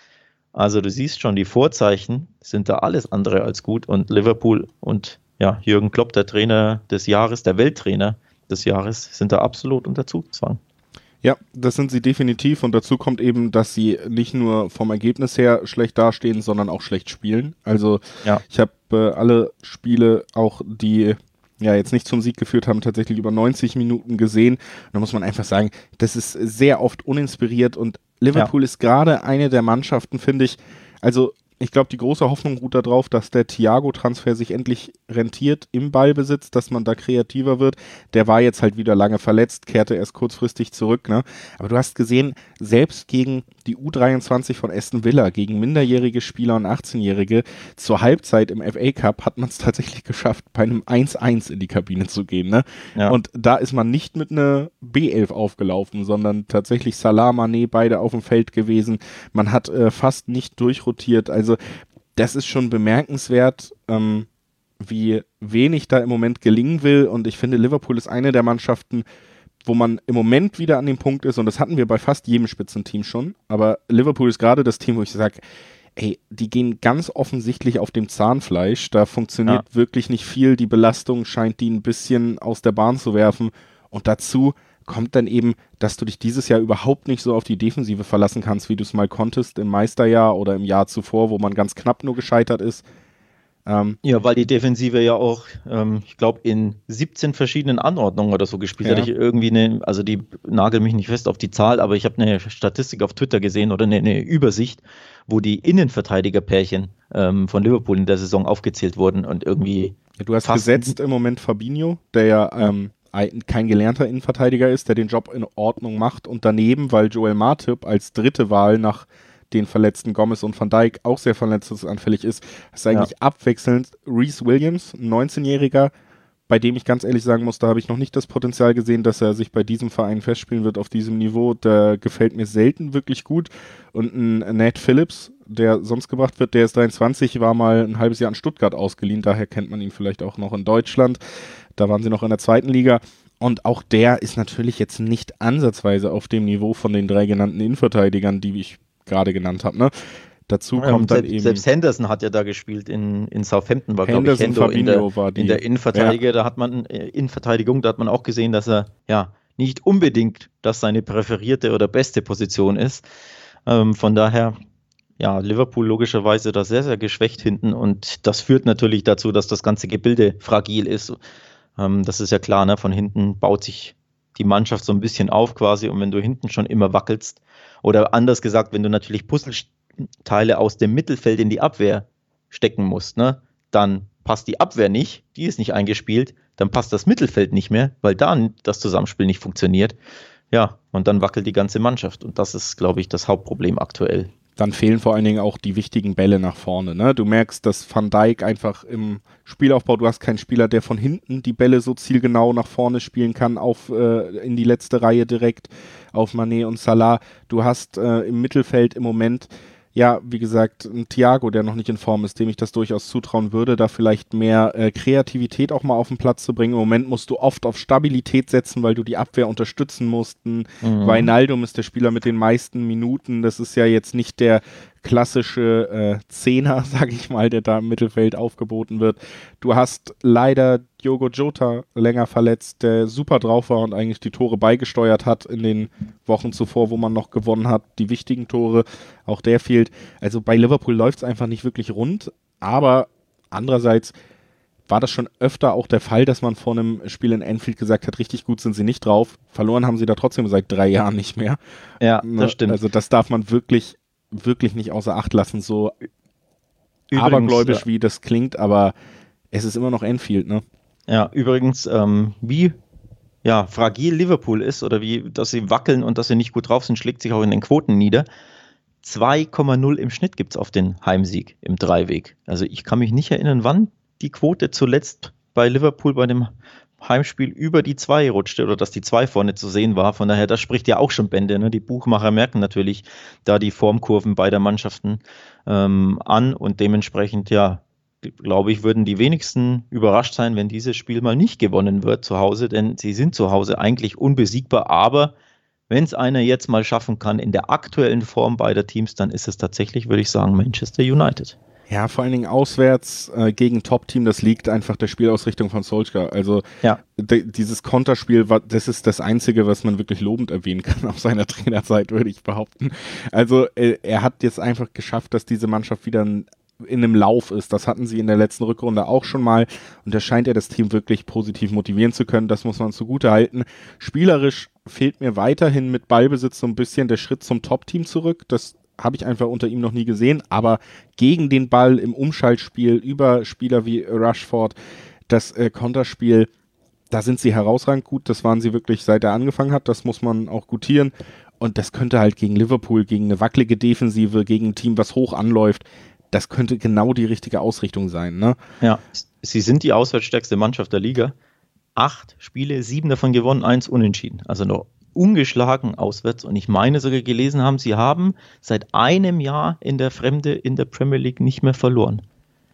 Also du siehst schon, die Vorzeichen sind da alles andere als gut und Liverpool und ja, Jürgen Klopp, der Trainer des Jahres, der Welttrainer des Jahres, sind da absolut unter Zugzwang. Ja, das sind sie definitiv und dazu kommt eben, dass sie nicht nur vom Ergebnis her schlecht dastehen, sondern auch schlecht spielen. Also ja. ich habe äh, alle Spiele, auch die ja jetzt nicht zum Sieg geführt haben, tatsächlich über neunzig Minuten gesehen. Und da muss man einfach sagen, das ist sehr oft uninspiriert und Liverpool ja. ist gerade eine der Mannschaften, finde ich, also ich glaube, die große Hoffnung ruht darauf, dass der Thiago-Transfer sich endlich rentiert im Ballbesitz, dass man da kreativer wird. Der war jetzt halt wieder lange verletzt, kehrte erst kurzfristig zurück, ne? Aber du hast gesehen, selbst gegen die U dreiundzwanzig von Aston Villa, gegen minderjährige Spieler und achtzehnjährige, zur Halbzeit im F A Cup hat man es tatsächlich geschafft, bei einem eins eins in die Kabine zu gehen, ne? Ja. Und da ist man nicht mit einer B elf aufgelaufen, sondern tatsächlich Salah, Mané, beide auf dem Feld gewesen. Man hat äh, fast nicht durchrotiert, also das ist schon bemerkenswert, ähm, wie wenig da im Moment gelingen will und ich finde, Liverpool ist eine der Mannschaften, wo man im Moment wieder an dem Punkt ist und das hatten wir bei fast jedem Spitzenteam schon, aber Liverpool ist gerade das Team, wo ich sage, ey, die gehen ganz offensichtlich auf dem Zahnfleisch, da funktioniert ja. wirklich nicht viel, die Belastung scheint die ein bisschen aus der Bahn zu werfen und dazu kommt dann eben, dass du dich dieses Jahr überhaupt nicht so auf die Defensive verlassen kannst, wie du es mal konntest im Meisterjahr oder im Jahr zuvor, wo man ganz knapp nur gescheitert ist. Ähm, ja, weil die Defensive ja auch, ähm, ich glaube, in siebzehn verschiedenen Anordnungen oder so gespielt ja. hat. Ich irgendwie eine, also die nagel mich nicht fest auf die Zahl, aber ich habe eine Statistik auf Twitter gesehen oder eine, eine Übersicht, wo die Innenverteidigerpärchen ähm, von Liverpool in der Saison aufgezählt wurden und irgendwie. Ja, du hast gesetzt im Moment Fabinho, der ja ähm, kein gelernter Innenverteidiger ist, der den Job in Ordnung macht und daneben, weil Joel Matip als dritte Wahl nach den verletzten Gomez und Van Dijk auch sehr verletzungsanfällig ist, hast du eigentlich ja. abwechselnd Reece Williams, ein neunzehnjähriger, bei dem ich ganz ehrlich sagen muss, da habe ich noch nicht das Potenzial gesehen, dass er sich bei diesem Verein festspielen wird auf diesem Niveau. Der gefällt mir selten wirklich gut. Und ein Nat Phillips, der sonst gebracht wird, der ist dreiundzwanzig, war mal ein halbes Jahr in Stuttgart ausgeliehen, daher kennt man ihn vielleicht auch noch in Deutschland. Da waren sie noch in der zweiten Liga. Und auch der ist natürlich jetzt nicht ansatzweise auf dem Niveau von den drei genannten Innenverteidigern, die ich gerade genannt habe, ne? Dazu ja, kommt dann selbst, eben... Selbst Henderson hat ja da gespielt in, in Southampton, war glaube ich Hendo in der, war die, in der Innenverteidiger, ja. da hat man äh, Innenverteidigung, da hat man auch gesehen, dass er ja nicht unbedingt das seine präferierte oder beste Position ist. Ähm, von daher, ja, Liverpool logischerweise da sehr, sehr geschwächt hinten und das führt natürlich dazu, dass das ganze Gebilde fragil ist. Ähm, das ist ja klar, ne? Von hinten baut sich die Mannschaft so ein bisschen auf quasi und wenn du hinten schon immer wackelst oder anders gesagt, wenn du natürlich Puzzleteile aus dem Mittelfeld in die Abwehr stecken musst, ne, dann passt die Abwehr nicht, die ist nicht eingespielt, dann passt das Mittelfeld nicht mehr, weil da das Zusammenspiel nicht funktioniert. Ja, und dann wackelt die ganze Mannschaft. Und das ist, glaube ich, das Hauptproblem aktuell. Dann fehlen vor allen Dingen auch die wichtigen Bälle nach vorne. Ne? Du merkst, dass Van Dijk einfach im Spielaufbau, du hast keinen Spieler, der von hinten die Bälle so zielgenau nach vorne spielen kann, auf äh, in die letzte Reihe direkt auf Mané und Salah. Du hast äh, im Mittelfeld im Moment, ja, wie gesagt, ein Thiago, der noch nicht in Form ist, dem ich das durchaus zutrauen würde, da vielleicht mehr äh, Kreativität auch mal auf den Platz zu bringen. Im Moment musst du oft auf Stabilität setzen, weil du die Abwehr unterstützen musst. Mhm. Wijnaldum ist der Spieler mit den meisten Minuten. Das ist ja jetzt nicht der klassische äh, Zehner, sag ich mal, der da im Mittelfeld aufgeboten wird. Du hast leider Diogo Jota länger verletzt, der super drauf war und eigentlich die Tore beigesteuert hat in den Wochen zuvor, wo man noch gewonnen hat, die wichtigen Tore, auch der fehlt. Also bei Liverpool läuft es einfach nicht wirklich rund, aber andererseits war das schon öfter auch der Fall, dass man vor einem Spiel in Anfield gesagt hat, richtig gut sind sie nicht drauf. Verloren haben sie da trotzdem seit drei Jahren nicht mehr. Ja, das stimmt. Also das darf man wirklich wirklich nicht außer Acht lassen, so übrigens, abergläubisch ja. wie das klingt, aber es ist immer noch Anfield, ne? Ja, übrigens, ähm, wie ja, fragil Liverpool ist oder wie, dass sie wackeln und dass sie nicht gut drauf sind, schlägt sich auch in den Quoten nieder. zwei Komma null im Schnitt gibt es auf den Heimsieg im Dreiweg. Also ich kann mich nicht erinnern, wann die Quote zuletzt bei Liverpool bei dem Heimspiel über die zwei rutschte oder dass die zwei vorne zu sehen war. Von daher, das spricht ja auch schon Bände. Ne? Die Buchmacher merken natürlich da die Formkurven beider Mannschaften ähm, an und dementsprechend, ja, glaube ich, würden die wenigsten überrascht sein, wenn dieses Spiel mal nicht gewonnen wird zu Hause, denn sie sind zu Hause eigentlich unbesiegbar, aber wenn es einer jetzt mal schaffen kann in der aktuellen Form beider Teams, dann ist es tatsächlich, würde ich sagen, Manchester United. Ja, vor allen Dingen auswärts äh, gegen Top-Team, das liegt einfach der Spielausrichtung von Solskjaer. Also ja. d- dieses Konterspiel, das ist das Einzige, was man wirklich lobend erwähnen kann auf seiner Trainerzeit, würde ich behaupten. Also äh, er hat jetzt einfach geschafft, dass diese Mannschaft wieder ein in einem Lauf ist. Das hatten sie in der letzten Rückrunde auch schon mal und da scheint er das Team wirklich positiv motivieren zu können. Das muss man zugute halten. Spielerisch fehlt mir weiterhin mit Ballbesitz so ein bisschen der Schritt zum Top-Team zurück. Das habe ich einfach unter ihm noch nie gesehen, aber gegen den Ball im Umschaltspiel über Spieler wie Rashford, das äh, Konterspiel, da sind sie herausragend gut. Das waren sie wirklich, seit er angefangen hat. Das muss man auch gutieren. Und das könnte halt gegen Liverpool, gegen eine wackelige Defensive, gegen ein Team, was hoch anläuft, das könnte genau die richtige Ausrichtung sein, ne? Ja, sie sind die auswärtsstärkste Mannschaft der Liga. Acht Spiele, sieben davon gewonnen, eins unentschieden. Also noch ungeschlagen auswärts. Und ich meine sogar gelesen haben, sie haben seit einem Jahr in der Fremde in der Premier League nicht mehr verloren.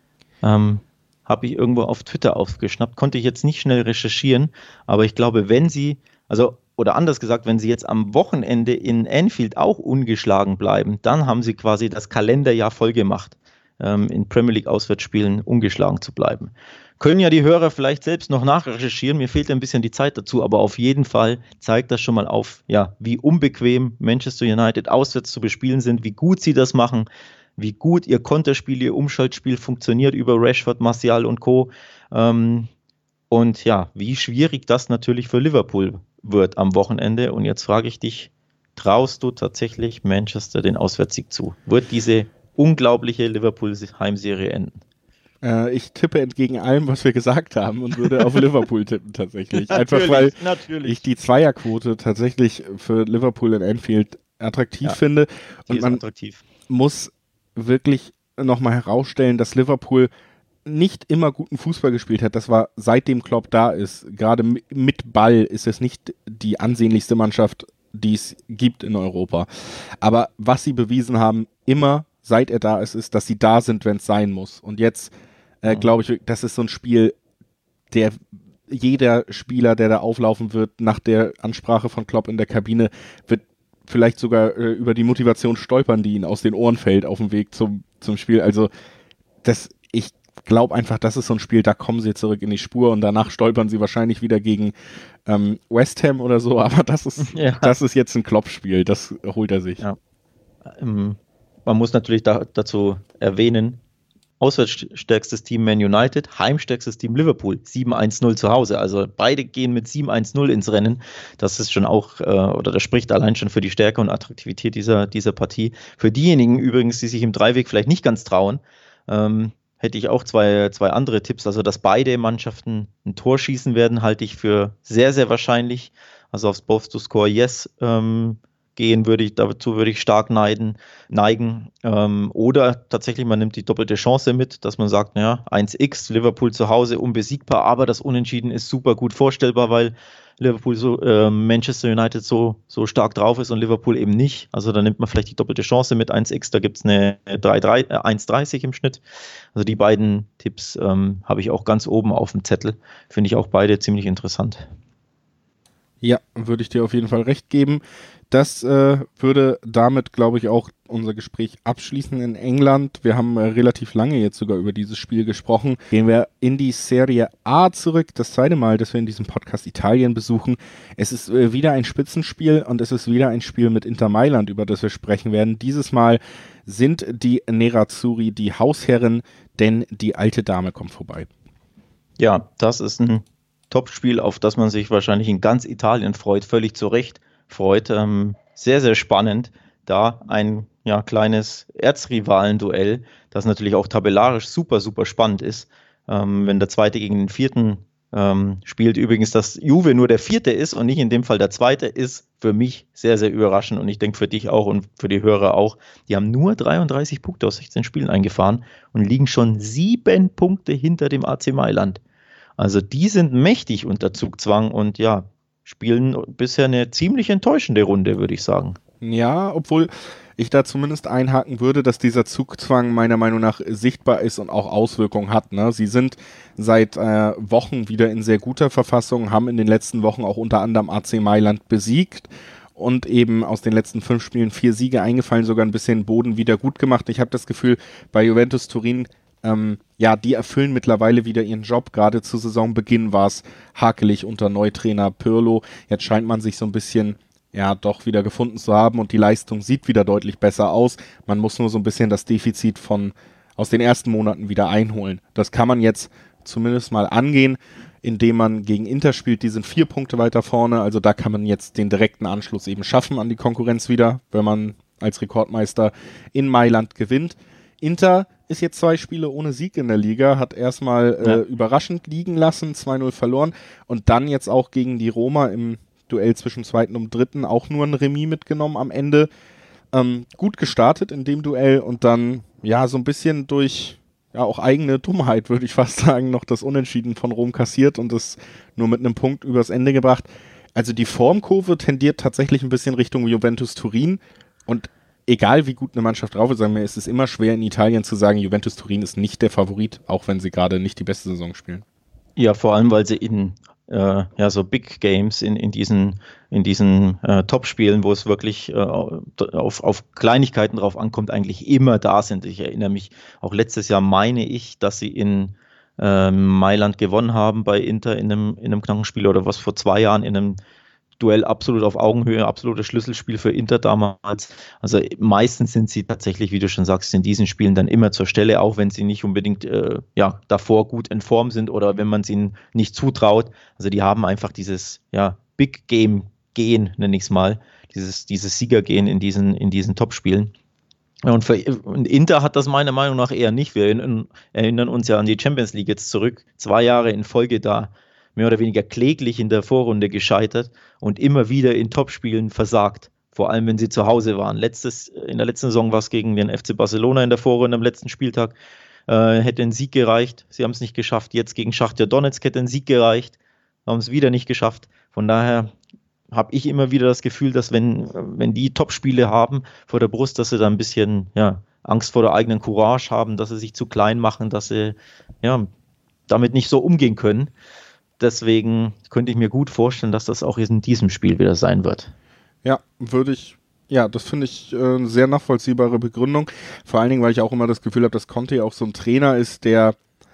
Ähm, habe ich irgendwo auf Twitter aufgeschnappt. Konnte ich jetzt nicht schnell recherchieren. Aber ich glaube, wenn sie, also oder anders gesagt, wenn sie jetzt am Wochenende in Anfield auch ungeschlagen bleiben, dann haben sie quasi das Kalenderjahr voll gemacht, ähm, in Premier League Auswärtsspielen ungeschlagen zu bleiben. Können ja die Hörer vielleicht selbst noch nachrecherchieren, mir fehlt ein bisschen die Zeit dazu, aber auf jeden Fall zeigt das schon mal auf, ja, wie unbequem Manchester United auswärts zu bespielen sind, wie gut sie das machen, wie gut ihr Konterspiel, ihr Umschaltspiel funktioniert über Rashford, Martial und Co. Ähm, und ja, wie schwierig das natürlich für Liverpool wird am Wochenende. Und jetzt frage ich dich, traust du tatsächlich Manchester den Auswärtssieg zu? Wird diese unglaubliche Liverpool-Heimserie enden? Äh, ich tippe entgegen allem, was wir gesagt haben und würde auf Liverpool tippen tatsächlich. Einfach weil natürlich. ich die Zweierquote tatsächlich für Liverpool in Anfield attraktiv ja, finde. Und man attraktiv. muss wirklich nochmal herausstellen, dass Liverpool nicht immer guten Fußball gespielt hat. Das war seitdem Klopp da ist. Gerade mit Ball ist es nicht die ansehnlichste Mannschaft, die es gibt in Europa. Aber was sie bewiesen haben, immer seit er da ist, ist, dass sie da sind, wenn es sein muss. Und jetzt äh, glaube ich, das ist so ein Spiel, der jeder Spieler, der da auflaufen wird, nach der Ansprache von Klopp in der Kabine, wird vielleicht sogar äh, über die Motivation stolpern, die ihnen aus den Ohren fällt auf dem Weg zum, zum Spiel. Also das, ich glaube einfach, das ist so ein Spiel, da kommen sie zurück in die Spur und danach stolpern sie wahrscheinlich wieder gegen ähm, West Ham oder so, aber das ist, ja. das ist jetzt ein Klopp-Spiel, das holt er sich. Ja. Ähm, man muss natürlich da, dazu erwähnen, auswärtsstärkstes Team Man United, heimstärkstes Team Liverpool, sieben eins null zu Hause. Also beide gehen mit sieben eins null ins Rennen. Das ist schon auch, äh, oder das spricht allein schon für die Stärke und Attraktivität dieser, dieser Partie. Für diejenigen übrigens, die sich im Dreiweg vielleicht nicht ganz trauen, ähm, hätte ich auch zwei, zwei andere Tipps. Also, dass beide Mannschaften ein Tor schießen werden, halte ich für sehr, sehr wahrscheinlich. Also aufs Both to Score Yes ähm, gehen würde ich, dazu würde ich stark neiden, neigen. Ähm, oder tatsächlich, man nimmt die doppelte Chance mit, dass man sagt, naja, eins x, Liverpool zu Hause unbesiegbar, aber das Unentschieden ist super gut vorstellbar, weil Liverpool so, äh, Manchester United so, so stark drauf ist und Liverpool eben nicht. Also da nimmt man vielleicht die doppelte Chance mit eins x, da gibt es eine eins dreißig im Schnitt. Also die beiden Tipps ähm, habe ich auch ganz oben auf dem Zettel. Finde ich auch beide ziemlich interessant. Ja, würde ich dir auf jeden Fall recht geben. Das äh, würde damit, glaube ich, auch unser Gespräch abschließen in England. Wir haben äh, relativ lange jetzt sogar über dieses Spiel gesprochen. Gehen wir in die Serie A zurück. Das zweite Mal, dass wir in diesem Podcast Italien besuchen. Es ist äh, wieder ein Spitzenspiel und es ist wieder ein Spiel mit Inter Mailand, über das wir sprechen werden. Dieses Mal sind die Nerazzurri die Hausherren, denn die alte Dame kommt vorbei. Ja, das ist ein Topspiel, auf das man sich wahrscheinlich in ganz Italien freut, völlig zu Recht freut. Ähm, sehr, sehr spannend, da ein ja, kleines Erzrivalen-Duell, das natürlich auch tabellarisch super, super spannend ist. Ähm, wenn der Zweite gegen den Vierten ähm, spielt, übrigens, dass Juve nur der Vierte ist und nicht in dem Fall der Zweite, ist für mich sehr, sehr überraschend und ich denke für dich auch und für die Hörer auch. Die haben nur dreiunddreißig Punkte aus sechzehn Spielen eingefahren und liegen schon sieben Punkte hinter dem A C Mailand. Also die sind mächtig unter Zugzwang und ja, spielen bisher eine ziemlich enttäuschende Runde, würde ich sagen. Ja, obwohl ich da zumindest einhaken würde, dass dieser Zugzwang meiner Meinung nach sichtbar ist und auch Auswirkungen hat. Ne? Sie sind seit äh, Wochen wieder in sehr guter Verfassung, haben in den letzten Wochen auch unter anderem A C Mailand besiegt und eben aus den letzten fünf Spielen vier Siege eingefallen, sogar ein bisschen Boden wieder gut gemacht. Ich habe das Gefühl, bei Juventus Turin Ähm, ja, die erfüllen mittlerweile wieder ihren Job. Gerade zu Saisonbeginn war es hakelig unter Neutrainer Pirlo. Jetzt scheint man sich so ein bisschen, ja, doch wieder gefunden zu haben und die Leistung sieht wieder deutlich besser aus. Man muss nur so ein bisschen das Defizit von aus den ersten Monaten wieder einholen. Das kann man jetzt zumindest mal angehen, indem man gegen Inter spielt. Die sind vier Punkte weiter vorne. Also da kann man jetzt den direkten Anschluss eben schaffen an die Konkurrenz wieder, wenn man als Rekordmeister in Mailand gewinnt. Inter ist jetzt zwei Spiele ohne Sieg in der Liga, hat erstmal äh, ja. überraschend liegen lassen, zwei null verloren und dann jetzt auch gegen die Roma im Duell zwischen zweiten und dritten auch nur ein Remis mitgenommen am Ende. Ähm, gut gestartet in dem Duell und dann ja so ein bisschen durch ja auch eigene Dummheit, würde ich fast sagen, noch das Unentschieden von Rom kassiert und das nur mit einem Punkt übers Ende gebracht. Also die Formkurve tendiert tatsächlich ein bisschen Richtung Juventus Turin und egal wie gut eine Mannschaft drauf ist, sagen wir, es ist immer schwer in Italien zu sagen, Juventus Turin ist nicht der Favorit, auch wenn sie gerade nicht die beste Saison spielen. Ja, vor allem, weil sie in äh, ja, so Big Games, in, in diesen, in diesen äh, Top-Spielen, wo es wirklich äh, auf, auf Kleinigkeiten drauf ankommt, eigentlich immer da sind. Ich erinnere mich, auch letztes Jahr meine ich, dass sie in äh, Mailand gewonnen haben bei Inter in einem, in einem knappen Spiel oder was vor zwei Jahren in einem Duell absolut auf Augenhöhe, absolutes Schlüsselspiel für Inter damals. Also meistens sind sie tatsächlich, wie du schon sagst, in diesen Spielen dann immer zur Stelle, auch wenn sie nicht unbedingt äh, ja, davor gut in Form sind oder wenn man es ihnen nicht zutraut. Also die haben einfach dieses ja, Big Game Gehen, nenne ich es mal, dieses, dieses Siegergehen in diesen, in diesen Topspielen. Und, für, und Inter hat das meiner Meinung nach eher nicht. Wir erinnern, erinnern uns ja an die Champions League jetzt zurück, zwei Jahre in Folge da mehr oder weniger kläglich in der Vorrunde gescheitert und immer wieder in Topspielen versagt, vor allem wenn sie zu Hause waren. Letztes, in der letzten Saison war es gegen den F C Barcelona in der Vorrunde am letzten Spieltag, äh, hätte ein Sieg gereicht, sie haben es nicht geschafft. Jetzt gegen Schachtar Donetsk hätte ein Sieg gereicht, haben es wieder nicht geschafft. Von daher habe ich immer wieder das Gefühl, dass wenn, wenn die Topspiele haben vor der Brust, dass sie da ein bisschen ja, Angst vor der eigenen Courage haben, dass sie sich zu klein machen, dass sie ja, damit nicht so umgehen können. Deswegen könnte ich mir gut vorstellen, dass das auch in diesem Spiel wieder sein wird. Ja, würde ich, ja, das finde ich äh, eine sehr nachvollziehbare Begründung. Vor allen Dingen, weil ich auch immer das Gefühl habe, dass Conte auch so ein Trainer ist, der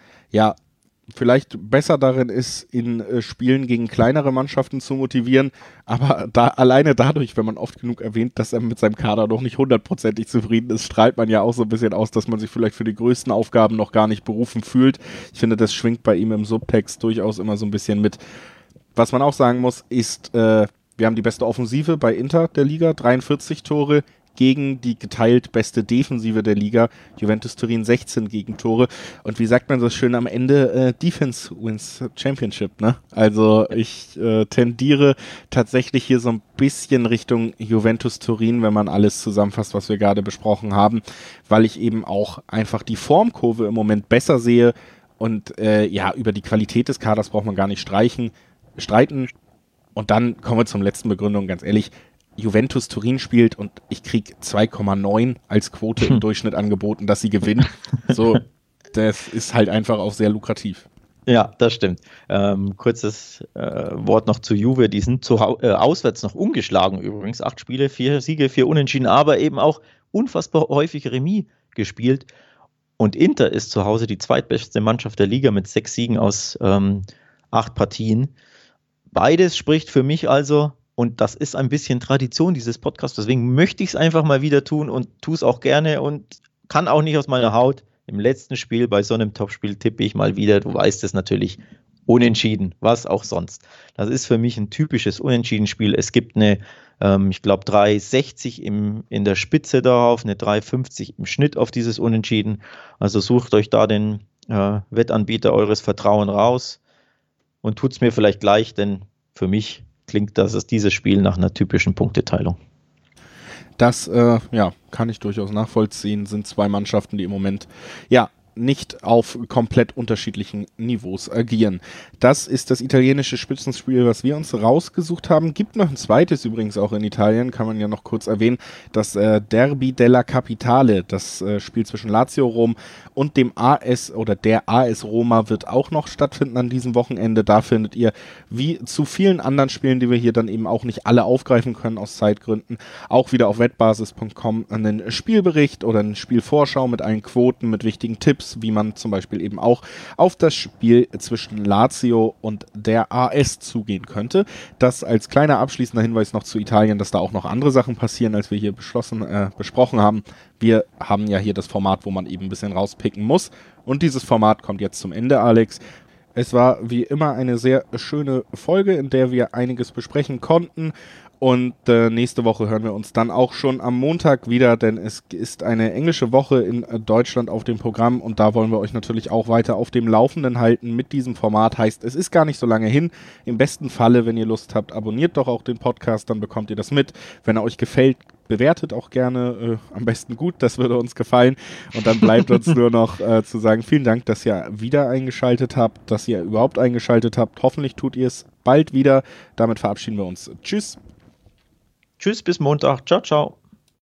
ja vielleicht besser darin ist, in äh, Spielen gegen kleinere Mannschaften zu motivieren, aber da alleine dadurch, wenn man oft genug erwähnt, dass er mit seinem Kader noch nicht hundertprozentig zufrieden ist, strahlt man ja auch so ein bisschen aus, dass man sich vielleicht für die größten Aufgaben noch gar nicht berufen fühlt. Ich finde, das schwingt bei ihm im Subtext durchaus immer so ein bisschen mit. Was man auch sagen muss, ist, äh, wir haben die beste Offensive bei Inter der Liga, dreiundvierzig Tore, gegen die geteilt beste Defensive der Liga, Juventus Turin sechzehn Gegentore. Und wie sagt man so schön am Ende, äh, Defense wins Championship, ne? Also ich äh, tendiere tatsächlich hier so ein bisschen Richtung Juventus Turin, wenn man alles zusammenfasst, was wir gerade besprochen haben, weil ich eben auch einfach die Formkurve im Moment besser sehe und äh, ja, über die Qualität des Kaders braucht man gar nicht streichen, streiten. Und dann kommen wir zum letzten Begründung, ganz ehrlich, Juventus Turin spielt und ich kriege zwei Komma neun als Quote im Durchschnitt angeboten, dass sie gewinnen. So, das ist halt einfach auch sehr lukrativ. Ja, das stimmt. Ähm, kurzes äh, Wort noch zu Juve. Die sind zu, äh, auswärts noch ungeschlagen übrigens. Acht Spiele, vier Siege, vier Unentschieden, aber eben auch unfassbar häufig Remis gespielt. Und Inter ist zu Hause die zweitbeste Mannschaft der Liga mit sechs Siegen aus ähm, acht Partien. Beides spricht für mich also, und das ist ein bisschen Tradition dieses Podcasts, deswegen möchte ich es einfach mal wieder tun und tue es auch gerne und kann auch nicht aus meiner Haut. Im letzten Spiel bei so einem Topspiel tippe ich mal wieder, du weißt es natürlich, unentschieden, was auch sonst. Das ist für mich ein typisches Unentschieden-Spiel. Es gibt eine, ähm, ich glaube, drei sechzig im, in der Spitze darauf, eine drei fünfzig im Schnitt auf dieses Unentschieden. Also sucht euch da den äh, Wettanbieter eures Vertrauens raus und tut es mir vielleicht gleich, denn für mich klingt das ist dieses Spiel nach einer typischen Punkteteilung. Das äh, ja, kann ich durchaus nachvollziehen, sind zwei Mannschaften, die im Moment ja nicht auf komplett unterschiedlichen Niveaus agieren. Das ist das italienische Spitzenspiel, was wir uns rausgesucht haben. Gibt noch ein zweites übrigens auch in Italien, kann man ja noch kurz erwähnen, das äh, Derby della Capitale, das äh, Spiel zwischen Lazio Rom und dem A S oder der A S Roma wird auch noch stattfinden an diesem Wochenende. Da findet ihr, wie zu vielen anderen Spielen, die wir hier dann eben auch nicht alle aufgreifen können aus Zeitgründen, auch wieder auf wettbasis punkt com einen Spielbericht oder eine Spielvorschau mit allen Quoten, mit wichtigen Tipps, wie man zum Beispiel eben auch auf das Spiel zwischen Lazio und der A S zugehen könnte. Das als kleiner abschließender Hinweis noch zu Italien, dass da auch noch andere Sachen passieren, als wir hier beschlossen, äh, besprochen haben. Wir haben ja hier das Format, wo man eben ein bisschen rauspicken muss. Und dieses Format kommt jetzt zum Ende, Alex. Es war wie immer eine sehr schöne Folge, in der wir einiges besprechen konnten. Und äh, nächste Woche hören wir uns dann auch schon am Montag wieder, denn es ist eine englische Woche in äh, Deutschland auf dem Programm und da wollen wir euch natürlich auch weiter auf dem Laufenden halten mit diesem Format. Heißt, es ist gar nicht so lange hin. Im besten Falle, wenn ihr Lust habt, abonniert doch auch den Podcast, dann bekommt ihr das mit. Wenn er euch gefällt, bewertet auch gerne, äh, am besten gut, das würde uns gefallen. Und dann bleibt uns nur noch äh, zu sagen, vielen Dank, dass ihr wieder eingeschaltet habt, dass ihr überhaupt eingeschaltet habt. Hoffentlich tut ihr es bald wieder. Damit verabschieden wir uns. Tschüss. Tschüss, bis Montag. Ciao, ciao.